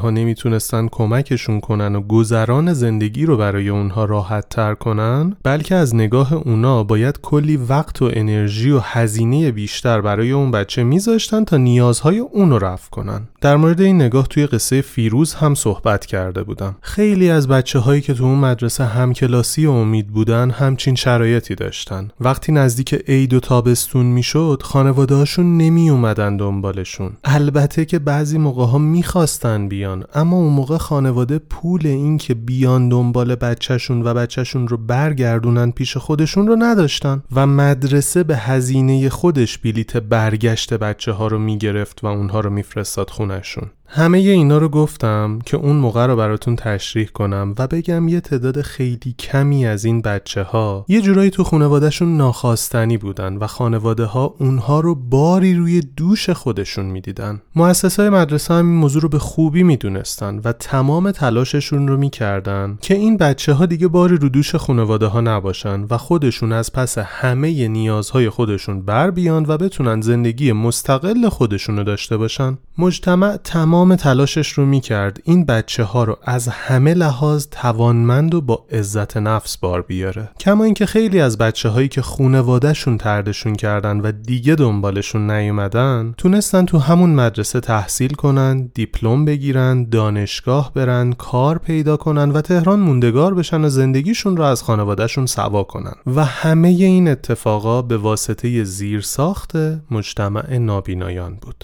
ها نمیتونستن کمکشون کنن و گذران زندگی رو برای اونها راحت تر کنن، بلکه از نگاه اونا باید کلی وقت و انرژی و هزینه بیشتر برای اون بچه میذاشتن تا نیازهای اون رو رفع کنن. در مورد این نگاه توی قصه فیروز هم صحبت کرده بودم. خیلی از بچه‌هایی که تو اون مدرسه همکلاسی امید بودن همچین شرایطی داشتن. وقتی نزدیک عید و تابستون میشد، خانواده‌هاشون نمی اومدن دنبالشون. البته که بعضی موقع‌ها میخواستن بیان، اما اون موقع خانواده پول این که بیان دنبال بچه‌شون و بچه‌شون رو برگردونن پیش خودشون رو نداشتن و مدرسه به هزینه خودش بلیت برگشت بچه‌ها رو میگرفت و اونها رو میفرستاد خونه‌شون. همه اینا رو گفتم که اون موقع رو براتون تشریح کنم و بگم یه تعداد خیلی کمی از این بچه‌ها یه جورایی تو خانواده‌شون ناخواستنی بودن و خانواده‌ها اونها رو باری روی دوش خودشون میدیدن. مؤسسای مدرسه هم این موضوع رو به خوبی میدونستن و تمام تلاششون رو میکردن که این بچه‌ها دیگه باری رو دوش خانواده‌ها نباشن و خودشون از پس همه نیازهای خودشون بر بیان و بتونن زندگی مستقل خودشون رو داشته باشن. مجتمع تمام تلاشش رو میکرد این بچه ها رو از همه لحاظ توانمند و با عزت نفس بار بیاره. کما اینکه خیلی از بچه هایی که خونواده‌شون طردشون کردن و دیگه دنبالشون نیومدن، تونستن تو همون مدرسه تحصیل کنن، دیپلم بگیرن، دانشگاه برن، کار پیدا کنن و تهران موندگار بشن و زندگیشون رو از خانواده‌شون سوا کنن. و همه این اتفاقا به واسطه زیرساخت مجتمع نابینایان بود.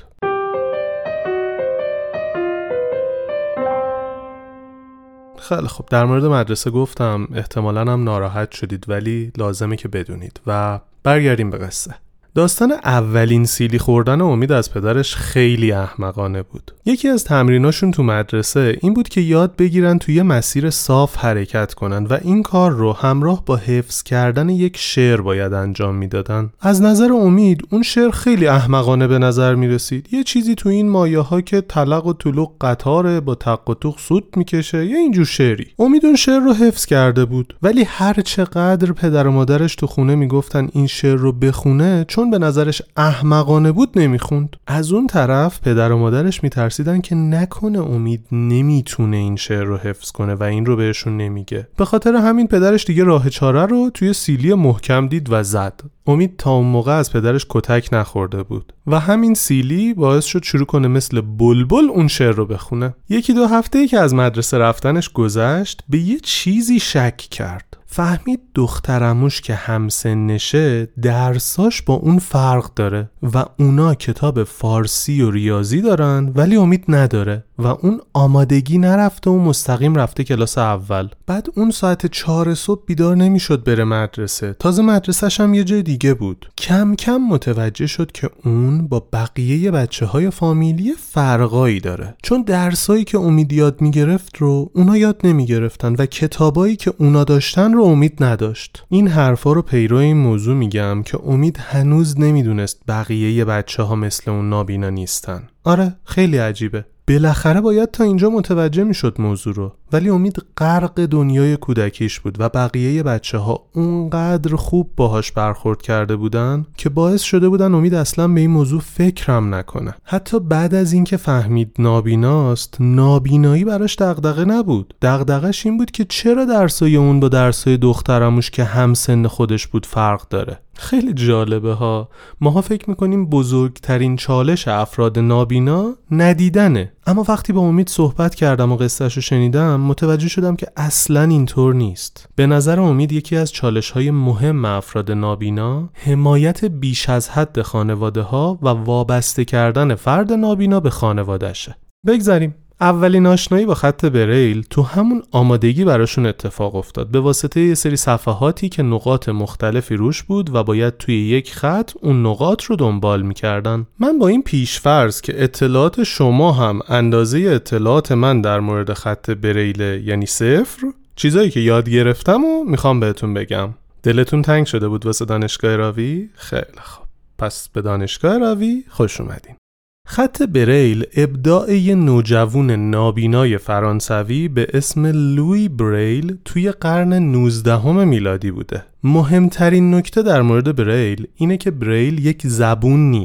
خیلی خب، در مورد مدرسه گفتم، احتمالاً هم ناراحت شدید ولی لازمه که بدونید و برگردیم به قصه. داستان اولین سیلی خوردن امید از پدرش خیلی احمقانه بود. یکی از تمریناشون تو مدرسه این بود که یاد بگیرن توی مسیر صاف حرکت کنن و این کار رو همراه با حفظ کردن یک شعر باید انجام میدادن. از نظر امید اون شعر خیلی احمقانه به نظر میرسید. یه چیزی تو این مایه ها که تلق و طلوق قطاره با تق و توق سود میکشه، یا اینجور شعری. امید اون شعر رو حفظ کرده بود، ولی هر چقدر پدر و مادرش تو خونه میگفتن این شعر رو بخونه، چون به نظرش احمقانه بود نمیخوند. از اون طرف پدر و مادرش میترسیدن که نکنه امید نمیتونه این شعر رو حفظ کنه و این رو بهشون نمیگه. به خاطر همین پدرش دیگه راه چاره رو توی سیلی محکم دید و زد. امید تا اون موقع از پدرش کتک نخورده بود و همین سیلی باعث شد شروع کنه مثل بلبل اون شعر رو بخونه. یکی دو هفته‌ای که از مدرسه رفتنش گذشت، به یه چیزی شک کرد. فهمید دخترموش که همسنشه درساش با اون فرق داره و اونا کتاب فارسی و ریاضی دارن ولی امید نداره و اون آمادگی نرفته و مستقیم رفته کلاس اول. بعد اون ساعت 4 صبح بیدار نمیشد بره مدرسه. تازه مدرسه‌ش هم یه جای دیگه بود. کم کم متوجه شد که اون با بقیه بچه‌های فامیلی فرقایی داره، چون درسایی که امید یاد میگرفت رو اونا یاد نمیگرفتن و کتابایی که اونا داشتن رو امید نداشت. این حرفا رو پیرو این موضوع میگم که امید هنوز نمیدونست بقیه بچه‌ها مثل اون نابینا نیستن. آره، خیلی عجیبه. بالاخره باید تا اینجا متوجه میشد موضوع رو، ولی امید غرق دنیای کودکیش بود و بقیه بچه‌ها اونقدر خوب باهاش برخورد کرده بودن که باعث شده بودن امید اصلا به این موضوع فکرم نکنه. حتی بعد از اینکه فهمید نابیناست، نابینایی براش دغدغه نبود. دغدغه‌ش این بود که چرا درسای اون با درسای دخترموش که همسن خودش بود فرق داره. خیلی جالبه ها. ماها فکر میکنیم بزرگترین چالش افراد نابینا ندیدنه، اما وقتی با امید صحبت کردم و قصه‌شو شنیدم متوجه شدم که اصلاً اینطور نیست. به نظر امید یکی از چالش‌های مهم افراد نابینا حمایت بیش از حد خانواده‌ها و وابسته کردن فرد نابینا به خانواده‌شه. بگذاریم. اولین آشنایی با خط بریل تو همون آمادگی براشون اتفاق افتاد به واسطه یه سری صفحاتی که نقاط مختلفی روش بود و باید توی یک خط اون نقاط رو دنبال می‌کردن. من با این پیش‌فرض که اطلاعات شما هم اندازه اطلاعات من در مورد خط بریل یعنی 0، چیزایی که یاد گرفتم و میخوام بهتون بگم. دلتون تنگ شده بود واسه دانشگاه راوی؟ خیلی خوب. پس به دانشگاه راوی خوش اومدین. خط بریل ابداع یه نوجوان نابینای فرانسوی به اسم لویی بریل توی قرن 19 میلادی بوده. مهمترین نکته در مورد بریل اینه که بریل یک زبون نیست.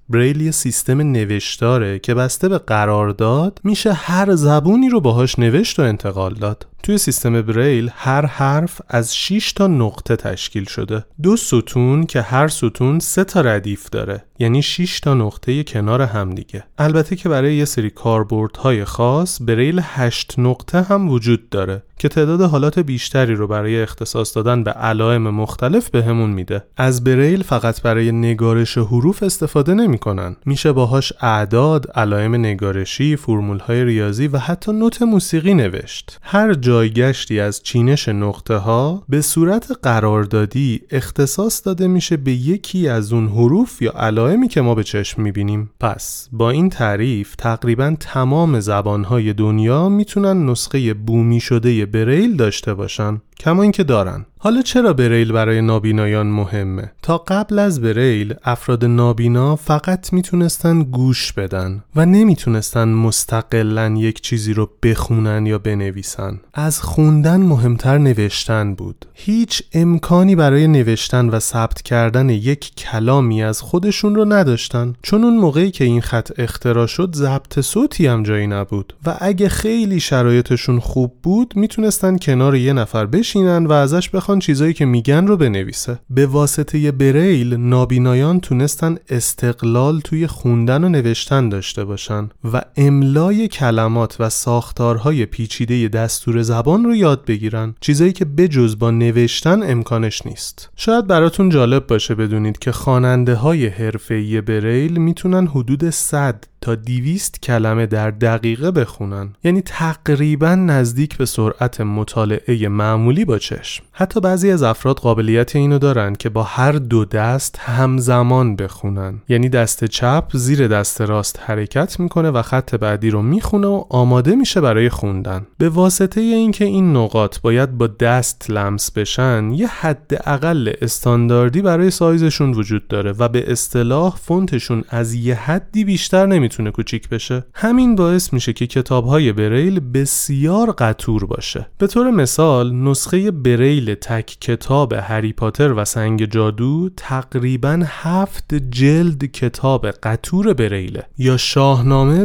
بریل یه سیستم نوشتاره که بسته به قرارداد میشه هر زبونی رو باهاش نوشت و انتقال داد. توی سیستم بریل هر حرف از 6 تا نقطه تشکیل شده. 2 ستون که هر ستون 3 تا ردیف داره، یعنی 6 تا نقطه کنار هم دیگه. البته که برای یه سری کاربردهای خاص بریل 8 نقطه هم وجود داره که تعداد حالات بیشتری رو برای اختصاص دادن به علائم مختلف بهمون میده. از بریل فقط برای نگارش حروف استفاده نمی‌کنن. میشه باهاش اعداد، علائم نگارشی، فرمول‌های ریاضی و حتی نوت موسیقی نوشت. هر جایگشتی از چینش نقطه‌ها به صورت قراردادی اختصاص داده میشه به یکی از اون حروف یا علائمی که ما به چشم می‌بینیم. پس با این تعریف تقریباً تمام زبان‌های دنیا میتونن نسخه بومی شده بریل داشته باشن، کما اینکه دارن. حالا چرا بریل برای نابینایان مهمه؟ تا قبل از بریل افراد نابینا فقط میتونستن گوش بدن و نمیتونستن مستقلاً یک چیزی رو بخونن یا بنویسن. از خوندن مهمتر نوشتن بود. هیچ امکانی برای نوشتن و ثبت کردن یک کلامی از خودشون رو نداشتن، چون اون موقعی که این خط اختراع شد ضبط صوتی هم جایی نبود و اگه خیلی شرایطشون خوب بود میتونستن کنار یه نفر بشینن و ازش بخوان چیزایی که میگن رو بنویسه. به واسطه بریل نابینایان تونستن استقلال توی خوندن و نوشتن داشته باشن و املای کلمات و ساختارهای پیچیده دستور زبان رو یاد بگیرن، چیزایی که بجز با نوشتن امکانش نیست. شاید براتون جالب باشه بدونید که خواننده‌های حرفه‌ای بریل میتونن حدود 100 تا 200 کلمه در دقیقه بخونن، یعنی تقریبا نزدیک به سرعت مطالعه معمولی با چشم. حتی بعضی از افراد قابلیت اینو دارن که با هر 2 دست همزمان بخونن، یعنی دست چپ زیر دست راست حرکت میکنه و خط بعدی رو میخونه و آماده میشه برای خوندن. به واسطه اینکه این نقاط باید با دست لمس بشن، یه حداقل استانداردی برای سایزشون وجود داره و به اصطلاح فونتشون از یه حدی بیشتر نمیتونه کوچیک بشه. همین باعث میشه که کتاب‌های بریل بسیار قطور باشه. به طور مثال نسخه بریل تک کتاب هری پاتر و سنگ جادو تقریباً 7 جلد کتاب قطور بریله، یا شاهنامه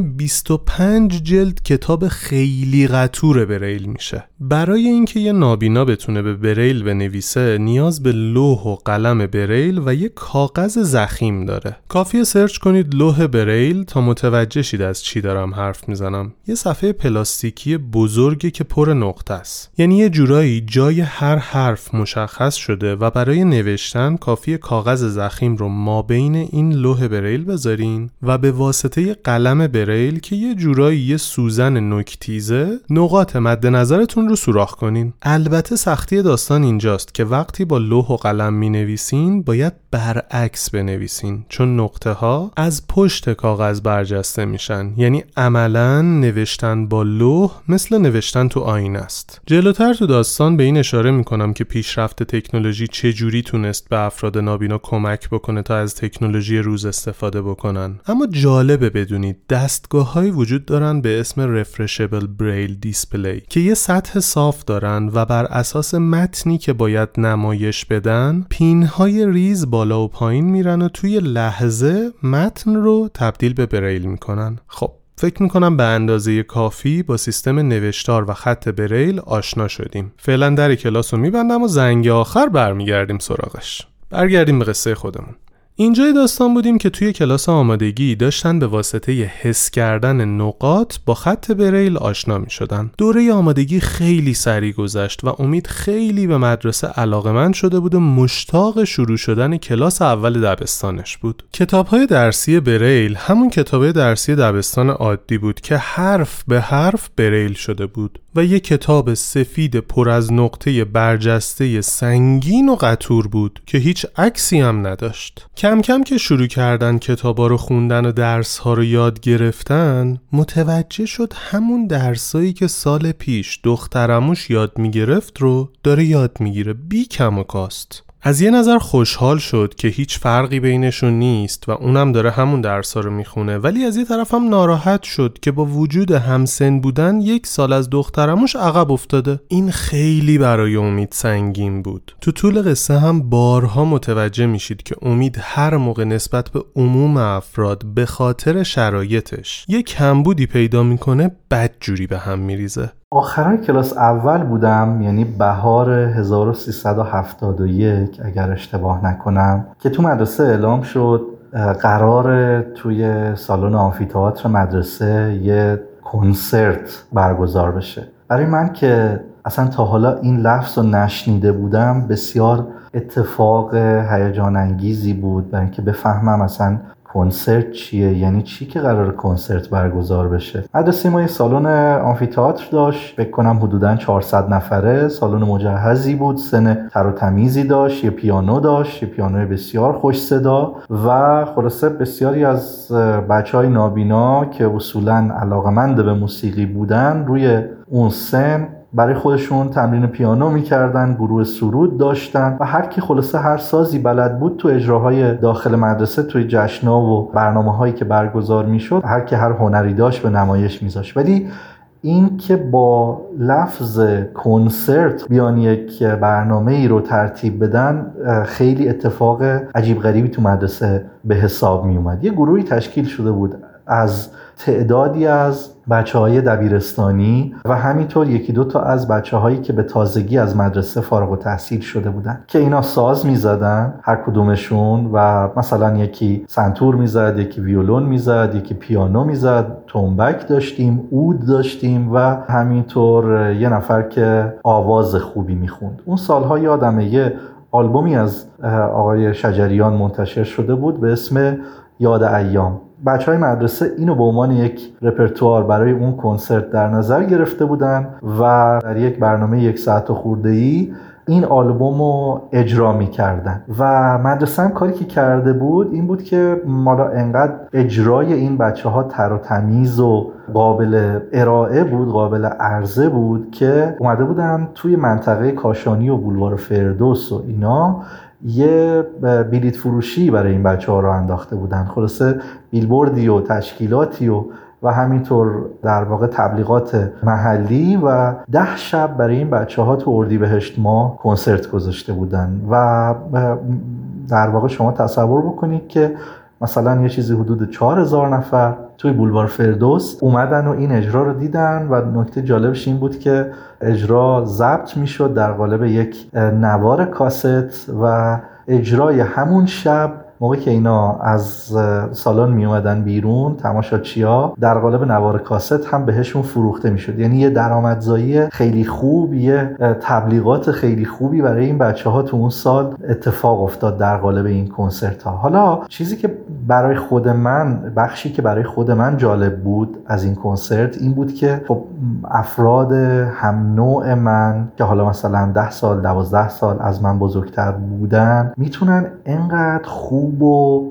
25 جلد کتاب خیلی قطور بریل میشه. برای اینکه یه نابینا بتونه به بریل بنویسه نیاز به لوح و قلم بریل و یه کاغذ ضخیم داره. کافیه سرچ کنید لوح بریل تا متوجه شید از چی دارم حرف میزنم. یه صفحه پلاستیکی بزرگی که پر نقطه است، یعنی یه جورایی جای هر حرف مشخص شده و برای نوشتن کافیه کاغذ ضخیم رو مابین این لوح بریل بذارین و به واسطه قلم بریل که یه جورایی یه سوزن نوک‌تیزه نقاط مد نظرتون رو سوراخ کنین. البته سختی داستان اینجاست که وقتی با لوح و قلم مینویسین باید برعکس بنویسین، چون نقطه ها از پشت کاغذ برجسته میشن، یعنی عملاً نوشتن با لوح مثل نوشتن تو آینه است. جلوتر تو داستان به این اشاره میکنم که پیشرفت تکنولوژی چجوری تونست به افراد نابینا کمک بکنه تا از تکنولوژی روز استفاده بکنن. اما جالبه بدونید دستگاه‌هایی وجود دارن به اسم Refreshable Braille Display که یه سطح صاف دارن و بر اساس متنی که باید نمایش بدن پین‌های ریز بالا و پایین میرن و توی لحظه متن رو تبدیل به بریل میکنن. خب فکر میکنم به اندازه کافی با سیستم نوشتار و خط بریل آشنا شدیم. فعلا در کلاس رو میبندم و زنگ آخر برمیگردیم سراغش. برگردیم به قصه خودمون. اینجای داستان بودیم که توی کلاس آمادگی داشتن به واسطه حس کردن نقاط با خط بریل آشنا می شدن. دوره آمادگی خیلی سریع گذشت و امید خیلی به مدرسه علاقه‌مند شده بود و مشتاق شروع شدن کلاس اول دبستانش بود. کتاب‌های درسی بریل همون کتاب‌های درسی دبستان عادی بود که حرف به حرف بریل شده بود و یک کتاب سفید پر از نقطه برجسته سنگین و قطور بود که هیچ عکسی هم نداشت. کم کم که شروع کردن کتابا رو خوندن و درس‌ها رو یاد گرفتن، متوجه شد همون درسایی که سال پیش دخترموش یاد میگرفت رو داره یاد میگیره، بی کم و کاست. از یه نظر خوشحال شد که هیچ فرقی بینشون نیست و اونم داره همون درسا رو میخونه، ولی از یه طرف هم ناراحت شد که با وجود همسن بودن 1 سال از دخترموش عقب افتاده. این خیلی برای امید سنگین بود. تو طول قصه هم بارها متوجه میشید که امید هر موقع نسبت به عموم افراد به خاطر شرایطش یه کمبودی پیدا میکنه بدجوری به هم میریزه. آخرای کلاس اول بودم، یعنی بهار 1371 اگر اشتباه نکنم، که تو مدرسه اعلام شد قرار توی سالن آمفی‌تئاتر مدرسه یه کنسرت برگزار بشه. برای من که اصلا تا حالا این لفظ رو نشنیده بودم بسیار اتفاق هیجان انگیزی بود، برای اینکه بفهمم اصلا کنسرت چیه، یعنی چی که قرار کنسرت برگزار بشه. مدرسه ما یه سالن آمفی‌تئاتر داشت، فکر کنم حدوداً 400 نفره، سالن مجهزی بود، سن تر و تمیزی داشت، یه پیانو داشت، یه پیانوی بسیار خوش صدا و خلاصه بسیاری از بچهای نابینا که اصولاً علاقه‌مند به موسیقی بودن روی اون سن برای خودشون تمرین پیانو میکردن، گروه سرود داشتن و هر کی خلاصه هر سازی بلد بود تو اجراهای داخل مدرسه توی جشن‌ها و برنامه‌هایی که برگزار میشد هر کی هر هنری داشت به نمایش میذاشت. ولی این که با لفظ کنسرت بیان یک برنامه‌ای رو ترتیب بدن خیلی اتفاق عجیب غریبی تو مدرسه به حساب می اومد. یه گروهی تشکیل شده بود از تعدادی از بچه‌های دبیرستانی و همینطور 1-2 تا از بچه‌هایی که به تازگی از مدرسه فارغ التحصیل شده بودن که اینا ساز می‌زدن هر کدومشون و مثلا یکی سنتور می‌زد، یکی ویولون می‌زد، یکی پیانو می‌زد، تنبک داشتیم، عود داشتیم و همینطور یه نفر که آواز خوبی می‌خوند. اون سال‌ها یادمه یه آلبومی از آقای شجریان منتشر شده بود به اسم یاد ایام. بچهای مدرسه اینو به عنوان یک رپرتوار برای اون کنسرت در نظر گرفته بودن و در یک برنامه 1 ساعت و خورده‌ای این آلبوم رو اجرا می‌کردن و مدرسه هم کاری که کرده بود این بود که مالا انقدر اجرای این بچه‌ها تر و تمیز و قابل ارائه بود، قابل عرضه بود که اومده بودن توی منطقه کاشانی و بولوار فردوس و اینا یه بلیط فروشی برای این بچه‌ها رو انداخته بودن. خلاصه بیلبوردی و تشکیلاتی و همینطور در واقع تبلیغات محلی و 10 شب برای این بچه‌ها تو اردیبهشت ماه کنسرت گذاشته بودن و در واقع شما تصور بکنید که مثلا یه چیزی حدود 4000 نفر توی بولوار فردوس اومدن و این اجرا رو دیدن و نکته جالبش این بود که اجرا ضبط میشد در قالب یک نوار کاست و اجرای همون شب موقعی که اینا از سالن می اومدن بیرون تماشاچی‌ها در قالب نوار کاست هم بهشون فروخته میشد. یعنی یه درآمدزایی خیلی خوب، یه تبلیغات خیلی خوبی برای این بچه‌ها تو اون سال اتفاق افتاد در قالب این کنسرت ها. حالا چیزی که برای خود من، بخشی که برای خود من جالب بود از این کنسرت این بود که خب افراد هم نوع من که حالا مثلا 10 سال 12 سال از من بزرگتر بودن میتونن اینقدر خوب و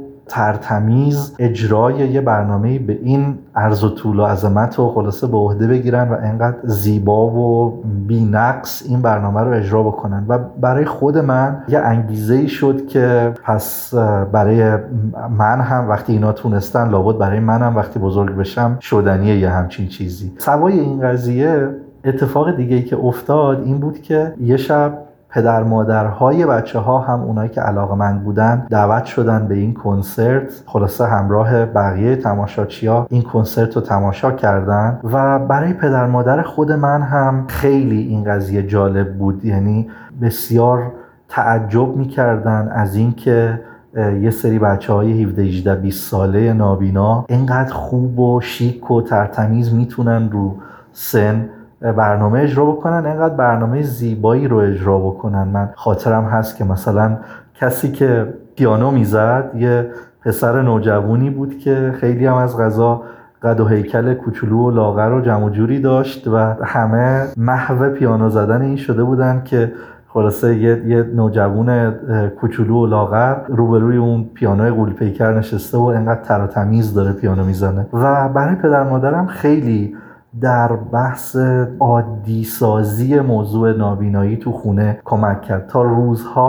ترتمیز اجرای یه برنامه‌ای به این عرض و طول و عظمت و خلاصه به عهده بگیرن و اینقدر زیبا و بی‌نقص این برنامه رو اجرا بکنن و برای خود من یه انگیزه‌ای شد که پس برای من هم وقتی اینا تونستن لابد برای منم وقتی بزرگ بشم شدنیه یه همچین چیزی. سوای این قضیه اتفاق دیگه‌ای که افتاد این بود که یه شب پدر مادرهای بچه‌ها هم اونایی که علاقه‌مند بودن دعوت شدن به این کنسرت، خلاصه همراه بقیه تماشاچی‌ها این کنسرت رو تماشا کردن و برای پدر مادر خود من هم خیلی این قضیه جالب بود. یعنی بسیار تعجب می‌کردن از این که یه سری بچه‌های 17 18 20 ساله نابینا اینقدر خوب و شیک و ترتمیز میتونن رو سن برنامه اجرا بکنن، اینقدر برنامه زیبایی رو اجرا بکنن. من خاطرم هست که مثلا کسی که پیانو میزد یه پسر نوجوانی بود که خیلی هم از قضا قد و هیکل کوچولو و لاغر و جمع و جوری داشت و همه محو پیانو زدن این شده بودن که خلاصه یه نوجوان کوچولو و لاغر روبروی اون پیانوی غول‌پیکر نشسته و اینقدر تر و تمیز داره پیانو میزنه و برای پدر مادرم خیلی در بحث عادی سازی موضوع نابینایی تو خونه کمک کرد. تا روزها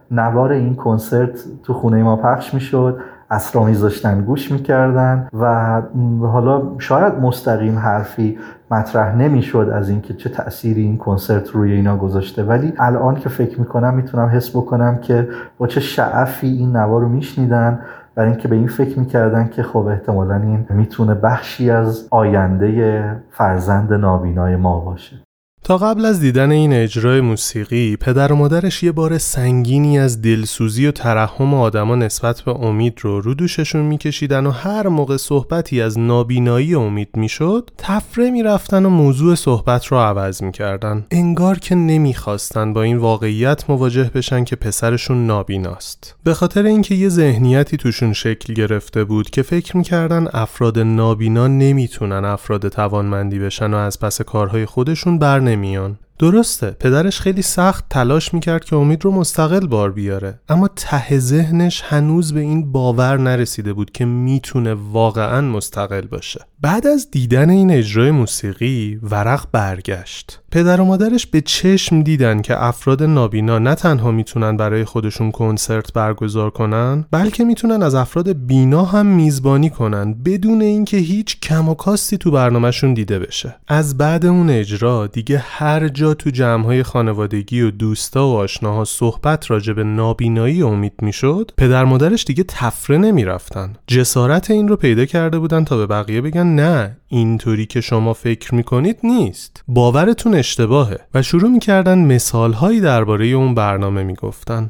نوار این کنسرت تو خونه ما پخش میشد، اسرامیز داشتن گوش میکردن و حالا شاید مستقیم حرفی مطرح نمیشد از اینکه چه تأثیری این کنسرت روی اینا گذاشته، ولی الان که فکر میکنم میتونم حس بکنم که با چه شعفی این نوار رو میشنیدن، برای اینکه به این فکر میکردن که خب احتمالاً این میتونه بخشی از آینده فرزند نابینای ما باشه. تا قبل از دیدن این اجرای موسیقی، پدر و مادرش یه بار سنگینی از دلسوزی و ترحم آدما نسبت به امید رو دوششون میکشیدن و هر موقع صحبتی از نابینایی امید میشد، تفره میرفتن و موضوع صحبت رو عوض میکردن. انگار که نمیخواستن با این واقعیت مواجه بشن که پسرشون نابیناست. به خاطر اینکه یه ذهنیتی توشون شکل گرفته بود که فکر میکردن افراد نابینا نمیتونن افراد توانمندی بشن و از پس کارهای خودشون نمیان. درسته پدرش خیلی سخت تلاش میکرد که امید رو مستقل بار بیاره، اما ته ذهنش هنوز به این باور نرسیده بود که میتونه واقعا مستقل باشه. بعد از دیدن این اجرای موسیقی ورق برگشت. پدر و مادرش به چشم دیدن که افراد نابینا نه تنها میتونن برای خودشون کنسرت برگزار کنن، بلکه میتونن از افراد بینا هم میزبانی کنن بدون اینکه هیچ کم و کاستی تو برنامهشون دیده بشه. از بعد اون اجرا دیگه هر جا تو جمع‌های خانوادگی و دوستا و آشناها صحبت راجع به نابینایی امید میشد، پدر مادرش دیگه تفره نمیرفتن. جسارت این رو پیدا کرده بودن تا به بقیه بگن نه، اینطوری که شما فکر میکنید نیست، باورتون اشتباهه، و شروع میکردن مثالهایی درباره اون برنامه میگفتن.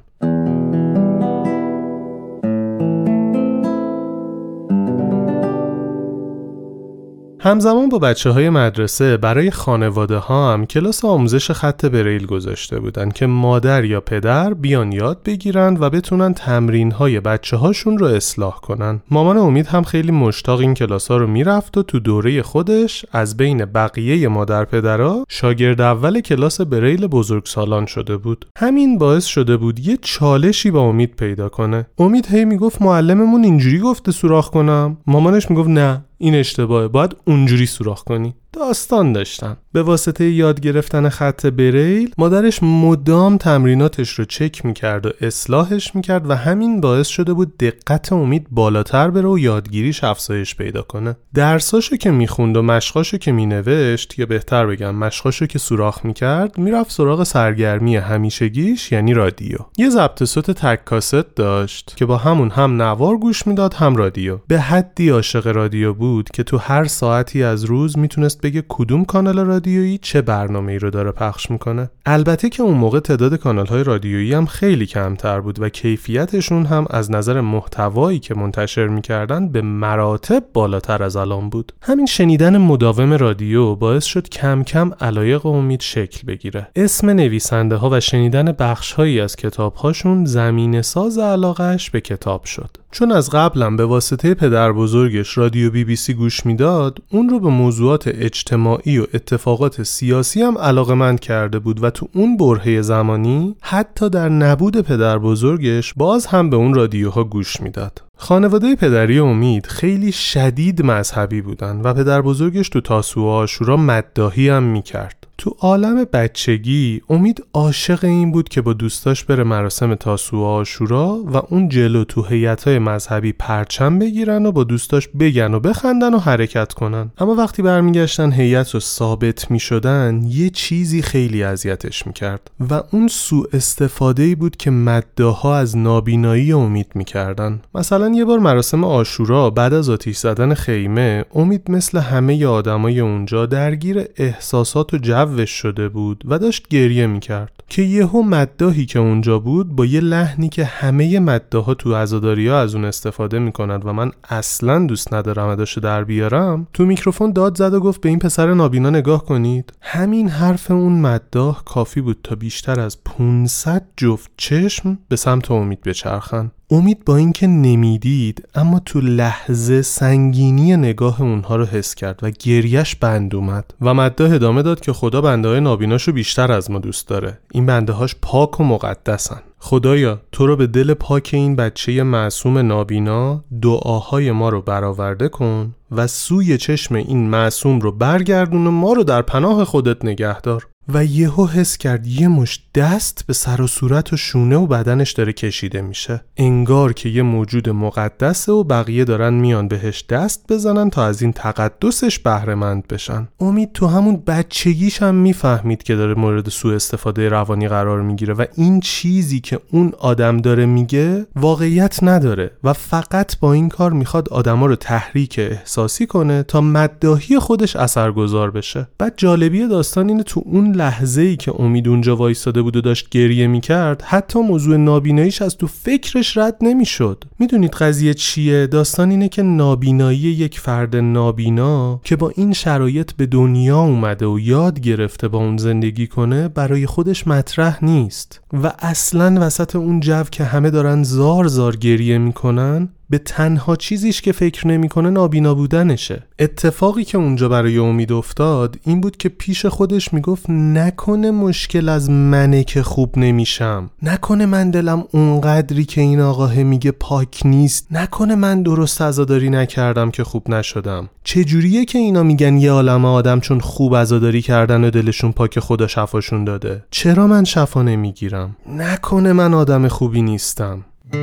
همزمان با بچه‌های مدرسه برای خانواده ها هم کلاس آموزش خط بریل گذاشته بودن که مادر یا پدر بیان یاد بگیرن و بتونن تمرین‌های بچه‌هاشون رو اصلاح کنن. مامان امید هم خیلی مشتاق این کلاس‌ها رو میرفت و تو دوره خودش از بین بقیه مادر پدرها شاگرد اول کلاس بریل بزرگسالان شده بود. همین باعث شده بود یه چالشی با امید پیدا کنه. امید هی میگفت معلممون اینجوری گفته سوراخ کنم، مامانش میگفت نه این اشتباهه، باید اونجوری سوراخ کنی. داستان داشتن. به واسطه یاد گرفتن خط بریل مادرش مدام تمریناتش رو چک میکرد و اصلاحش میکرد و همین باعث شده بود دقت امید بالاتر بره و یادگیریش افزایش پیدا کنه. درساشو که میخوند و مشقاشو که مینوشت، یا بهتر بگم مشقاشو که سوراخ میکرد، میرفت سراغ سرگرمی همیشگیش یعنی رادیو. یه ضبط صوت تک کاست داشت که با همون هم نوار گوش میداد هم رادیو. به حدی عاشق رادیو بود که تو هر ساعتی از روز میتونست بگه کدوم کانال رادیویی چه برنامه‌ای رو داره پخش میکنه. البته که اون موقع تعداد کانال‌های رادیویی هم خیلی کمتر بود و کیفیتشون هم از نظر محتوایی که منتشر میکردن به مراتب بالاتر از الان بود. همین شنیدن مداوم رادیو باعث شد کم کم علایق امید شکل بگیره. اسم نویسنده ها و شنیدن بخش‌هایی از کتاب‌هاشون زمینه‌ساز علاقه‌اش به کتاب شد. چون از قبلم به واسطه پدر بزرگش رادیو BBC گوش میداد، اون رو به موضوعات اجتماعی و اتفاقات سیاسی هم علاقه‌مند کرده بود و تو اون برهه زمانی حتی در نبود پدر بزرگش باز هم به اون رادیوها گوش میداد. خانواده پدری امید خیلی شدید مذهبی بودن و پدر بزرگش تو تاسوعا و عاشورا مداحی هم میکرد. تو عالم بچگی امید عاشق این بود که با دوستاش بره مراسم تاسوعا و عاشورا و اون جلو تو هیئت‌های مذهبی پرچم بگیرن و با دوستاش بگن و بخندن و حرکت کنن. اما وقتی برمیگشتن هیئت رو ثابت میشدن، یه چیزی خیلی اذیتش میکرد و اون سوء استفاده‌ای بود که مداحا از نابینایی امید میکردن. مثلا یه بار مراسم عاشورا بعد از آتش زدن خیمه، امید مثل همه آدمای اونجا درگیر احساسات و جوش شده بود و داشت گریه میکرد که یهو مداحی که اونجا بود با یه لحنی که همه مداحا تو عزاداری‌ها از اون استفاده میکنن و من اصلا دوست ندارم اداشو در بیارم، تو میکروفون داد زد و گفت به این پسر نابینا نگاه کنید. همین حرف اون مداح کافی بود تا بیشتر از 500 جفت چشم به سمت امید بچرخن. امید با اینکه نمیدید اما تو لحظه سنگینی نگاه اونها رو حس کرد و گریهش بند اومد و مداح ادامه داد که خدا بنده‌های نابیناشو بیشتر از ما دوست داره. این بنده‌هاش پاک و مقدسن. خدایا تو رو به دل پاک این بچه معصوم نابینا دعاهای ما رو برآورده کن و سوی چشم این معصوم رو برگردون و ما رو در پناه خودت نگه دار. و یهو حس کرد یه مشت دست به سر و صورت و شونه و بدنش داره کشیده میشه. انگار که یه موجود مقدسه و بقیه دارن میان بهش دست بزنن تا از این تقدسش بهره مند بشن. امید تو همون بچگیش هم میفهمید که داره مورد سوء استفاده روانی قرار میگیره و این چیزی که اون آدم داره میگه واقعیت نداره و فقط با این کار میخواد آدما رو تحریک احساسی کنه تا مداحی خودش اثرگذار بشه. بعد جالبی داستان اینه تو اون لحظه‌ای که امید اونجا وایساده بود و داشت گریه میکرد حتی موضوع نابیناییش از تو فکرش رد نمیشد. میدونید قضیه چیه؟ داستان اینه که نابینایی یک فرد نابینا که با این شرایط به دنیا اومده و یاد گرفته با اون زندگی کنه برای خودش مطرح نیست و اصلاً وسط اون جو که همه دارن زار زار گریه میکنن به تنها چیزیش که فکر نمیکنه نابینا بودنشه. اتفاقی که اونجا برای امید افتاد این بود که پیش خودش میگفت نکنه مشکل از منه که خوب نمیشم، نکنه من دلم اونقدری که این آقاه میگه پاک نیست، نکنه من درست عزاداری نکردم که خوب نشدم. چجوریه که اینا میگن یه عالمه آدم چون خوب عزاداری کردن و دلشون پاک خدا شفاشون داده، چرا من شفا نمیگیرم؟ نکنه من آدم خوبی نیستم.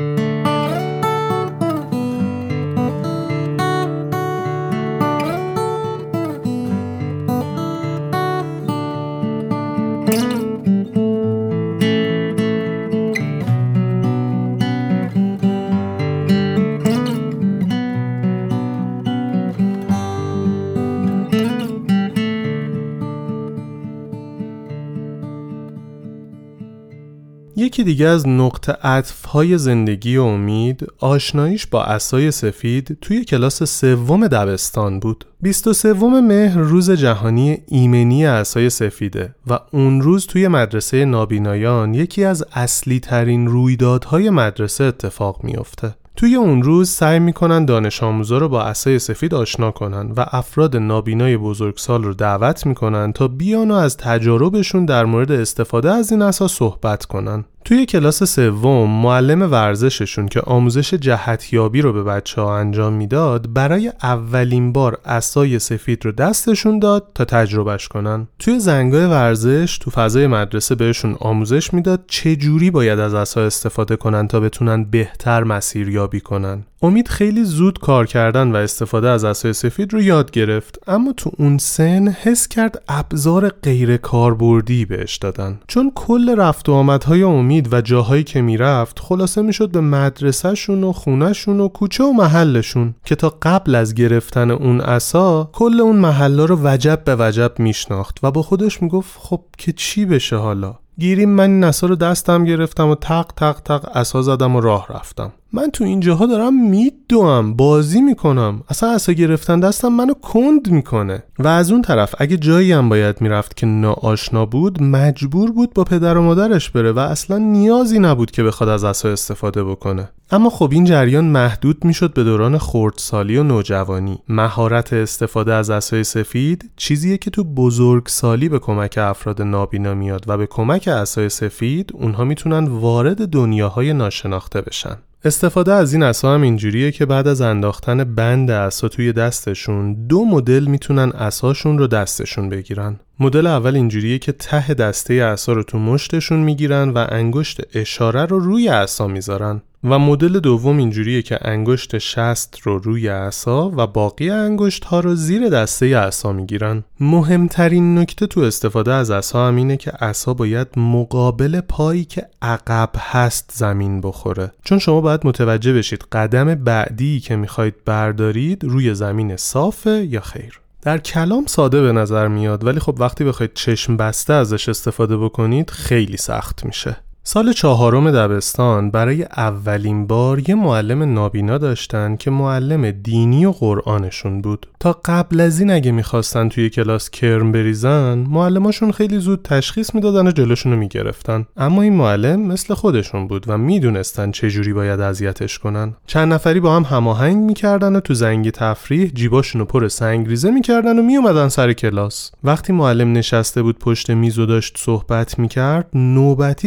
یکی دیگه از نقطه عطف‌های زندگی امید آشناییش با عصای سفید توی کلاس 3 دبستان بود. 23 مهر روز جهانی ایمنی عصای سفیده و اون روز توی مدرسه نابینایان یکی از اصلی ترین رویدادهای مدرسه اتفاق میفته. توی اون روز سعی میکنن دانش آموزا رو با عصای سفید آشنا کنن و افراد نابینای بزرگسال رو دعوت میکنن تا بیان و از تجاربشون در مورد استفاده از این عصا صحبت کنن. توی کلاس 3 معلم ورزششون که آموزش جهتیابی رو به بچه‌ها انجام میداد برای اولین بار عصای سفید رو دستشون داد تا تجربهش کنن. توی زنگای ورزش تو فضای مدرسه بهشون آموزش میداد چه جوری باید از عصا استفاده کنن تا بتونن بهتر مسیریابی کنن. امید خیلی زود کار کردن و استفاده از عصای سفید رو یاد گرفت، اما تو اون سن حس کرد ابزار غیر کاربردی بهش دادن. چون کل رفت و آمدهای امید و جاهایی که میرفت خلاصه میشد به مدرسه‌شون و خونه‌شون و کوچه و محلشون که تا قبل از گرفتن اون عصا کل اون محلا رو وجب به وجب میشناخت و با خودش میگفت خب که چی بشه حالا؟ گیریم من این عصا رو دستم گرفتم و تق تق تق عصا زدم و راه رفتم. من تو این جاها دارم میدوام، بازی میکنم، اصلا عصا گرفتن دستم منو کند میکنه. و از اون طرف اگه جایی هم باید میرفت که ناآشنا بود مجبور بود با پدر و مادرش بره و اصلا نیازی نبود که بخواد از عصا استفاده بکنه. اما خب این جریان محدود میشد به دوران خردسالی و نوجوانی. مهارت استفاده از عصای سفید چیزیه که تو بزرگسالی به کمک افراد نابینا میاد و به کمک عصای سفید اونها میتونن وارد دنیاهای ناشناخته بشن. استفاده از این عصا هم اینجوریه که بعد از انداختن بند عصا توی دستشون 2 مدل میتونن عصاشون رو دستشون بگیرن. مدل اول اینجوریه که ته دسته عصا رو تو مشتشون میگیرن و انگشت اشاره رو روی عصا میذارن. و مدل دوم اینجوریه که انگشت شست رو روی عصا و باقی انگشت ها رو زیر دسته عصا میگیرن. مهمترین نکته تو استفاده از عصا هم اینه که عصا باید مقابل پایی که عقب هست زمین بخوره، چون شما باید متوجه بشید قدم بعدی که میخواید بردارید روی زمین صافه یا خیر. در کلام ساده به نظر میاد ولی خب وقتی بخواید چشم بسته ازش استفاده بکنید خیلی سخت میشه. سال 4 دبستان برای اولین بار یه معلم نابینا داشتن که معلم دینی و قرآنشون بود. تا قبل از این اگه میخواستن توی کلاس کرم بریزن معلماشون خیلی زود تشخیص میدادن و جلوشونو میگرفتن، اما این معلم مثل خودشون بود و میدونستن چجوری باید اذیتش کنن. چند نفری با هم هماهنگ میکردن و تو زنگ تفریح جیباشونو پر سنگریزه میکردن و میومدن سر کلاس. وقتی معلم نشسته بود پشت میز و داشت صحبت میکرد نوبتی سنگریزه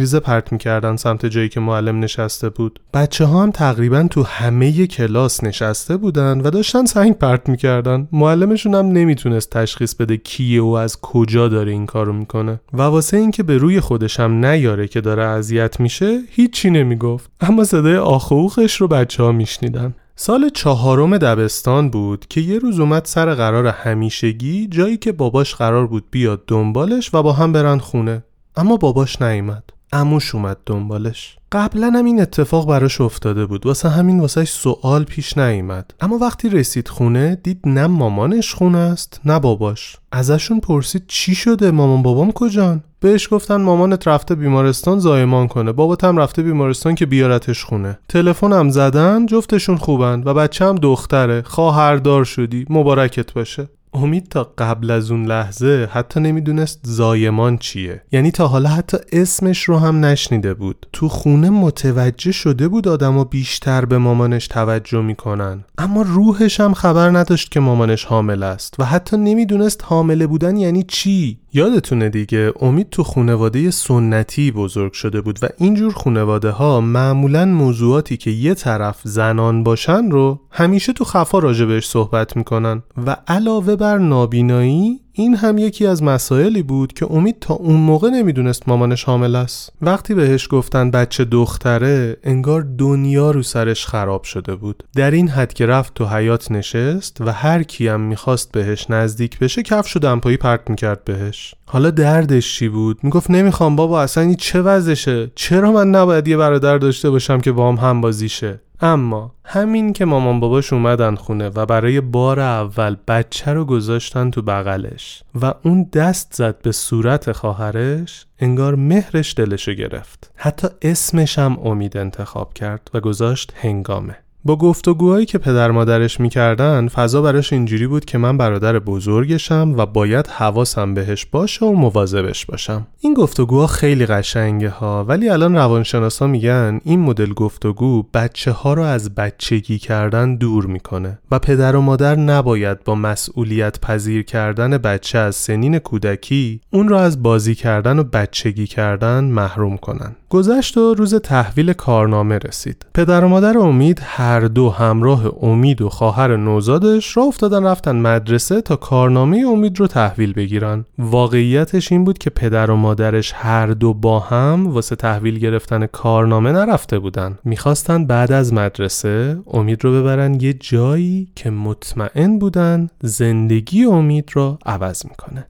آویزه پرت می‌کردن سمت جایی که معلم نشسته بود. بچه‌ها هم تقریباً تو همه کلاس نشسته بودن و داشتن سنگ پرت می‌کردن. معلمشون هم نمیتونست تشخیص بده کیه و از کجا داره این کارو میکنه و واسه اینکه به روی خودش هم نیاره که داره اذیت میشه هیچی نمیگفت، اما صدای آخ و اوخش رو بچه‌ها میشنیدن. سال 4 دبستان بود که یه روز اومد سر قرار همیشگی، جایی که باباش قرار بود بیاد دنبالش و با هم برن خونه، اما باباش نیامد. عموش اومد دنبالش. قبلا هم این اتفاق براش افتاده بود، واسه همین واسهش سوال پیش نیامد. اما وقتی رسید خونه دید نه مامانش خونه است نه باباش. ازشون پرسید چی شده، مامان بابام کجان؟ بهش گفتن مامانت رفته بیمارستان زایمان کنه، بابات هم رفته بیمارستان که بیارتش خونه. تلفن هم زدن، جفتشون خوبن و بچه هم دختره، خواهردار شدی، مبارکت باشه. امید تا قبل از اون لحظه حتی نمیدونست زایمان چیه، یعنی تا حالا حتی اسمش رو هم نشنیده بود. تو خونه متوجه شده بود آدما بیشتر به مامانش توجه میکنن، اما روحش هم خبر نداشت که مامانش حامل است و حتی نمیدونست حامله بودن یعنی چی. یادتونه دیگه امید تو خانواده سنتی بزرگ شده بود و اینجور خانواده ها معمولاً موضوعاتی که یه طرف زنان باشن رو همیشه تو خفا راجع بهش صحبت میکنن و علاوه بر نابینایی این هم یکی از مسائلی بود که امید تا اون موقع نمیدونست مامانش حامل است. وقتی بهش گفتن بچه دختره انگار دنیا رو سرش خراب شده بود. در این حد که رفت تو حیاط نشست و هر کیم میخواست بهش نزدیک بشه کفش و دمپایی پرت میکرد بهش. حالا دردش چی بود؟ میگفت نمیخوام بابا، اصلا این چه وضعشه؟ چرا من نباید یه برادر داشته باشم که باهم هم بازیشه؟ اما همین که مامان باباش اومدن خونه و برای بار اول بچه رو گذاشتن تو بغلش و اون دست زد به صورت خواهرش، انگار مهرش دلشو گرفت. حتی اسمش هم امید انتخاب کرد و گذاشت هنگامه. با گفتگوهایی که پدر مادرش میکردن فضا براش اینجوری بود که من برادر بزرگشم و باید حواسم بهش باشه و مواظبش باشم. این گفتگوها خیلی قشنگه ها، ولی الان روانشناسا میگن این مدل گفتگو بچه ها رو از بچگی کردن دور میکنه و پدر و مادر نباید با مسئولیت پذیر کردن بچه از سنین کودکی اون رو از بازی کردن و بچگی کردن محروم کنن. گذشت و روز تحویل کارنامه رسید. پدر و مادر امید هر دو همراه امید و خواهر نوزادش راه افتادن رفتن مدرسه تا کارنامه امید رو تحویل بگیرن. واقعیتش این بود که پدر و مادرش هر دو با هم واسه تحویل گرفتن کارنامه نرفته بودن. میخواستن بعد از مدرسه امید رو ببرن یه جایی که مطمئن بودن زندگی امید رو عوض میکنه.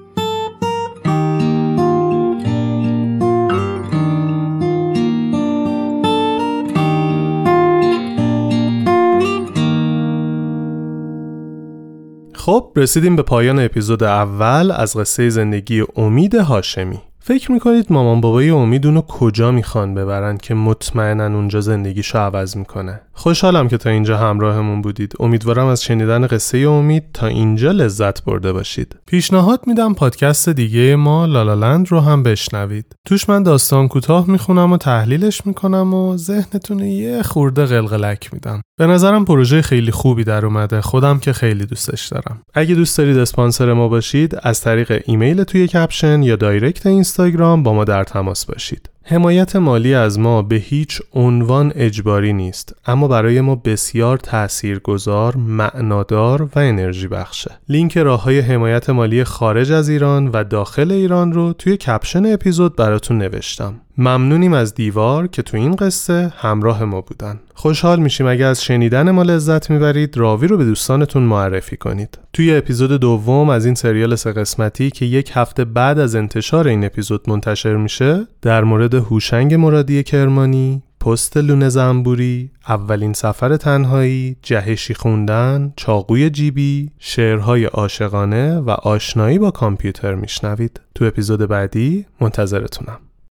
خب رسیدیم به پایان اپیزود اول از قصه زندگی امید هاشمی. فکر میکنید مامان بابای امید اونو کجا میخوان ببرن که مطمئنن اونجا زندگیشو عوض میکنه؟ خوشحالم که تا اینجا همراهمون بودید. امیدوارم از شنیدن قصه امید تا اینجا لذت برده باشید. پیشنهاد میدم پادکست دیگه ما لالالند رو هم بشنوید. توش من داستان کوتاه میخونم و تحلیلش میکنم و ذهنتون یه خورده قلقلک میدم. به نظرم پروژه خیلی خوبی در اومده، خودم که خیلی دوستش دارم. اگه دوست دارید اسپانسر ما باشید از طریق ایمیل توی کپشن یا دایرکت اینستاگرام با ما در تماس باشید. حمایت مالی از ما به هیچ عنوان اجباری نیست، اما برای ما بسیار تاثیرگذار، معنادار و انرژی بخشه. لینک راه‌های حمایت مالی خارج از ایران و داخل ایران رو توی کپشن اپیزود براتون نوشتم. ممنونیم از دیوار که تو این قصه همراه ما بودن. خوشحال میشیم اگه از شنیدن ما لذت میبرید راوی رو به دوستانتون معرفی کنید. توی اپیزود دوم از این سریال 3 قسمتی که 1 هفته بعد از انتشار این اپیزود منتشر میشه، در مورد هوشنگ مرادی کرمانی، پست لونه زنبوری، اولین سفر تنهایی، جهشی خوندن، چاقوی جیبی، شعرهای عاشقانه و آشنایی با کامپیوتر میشنوید. تو اپیزود بعدی منتظرتونم.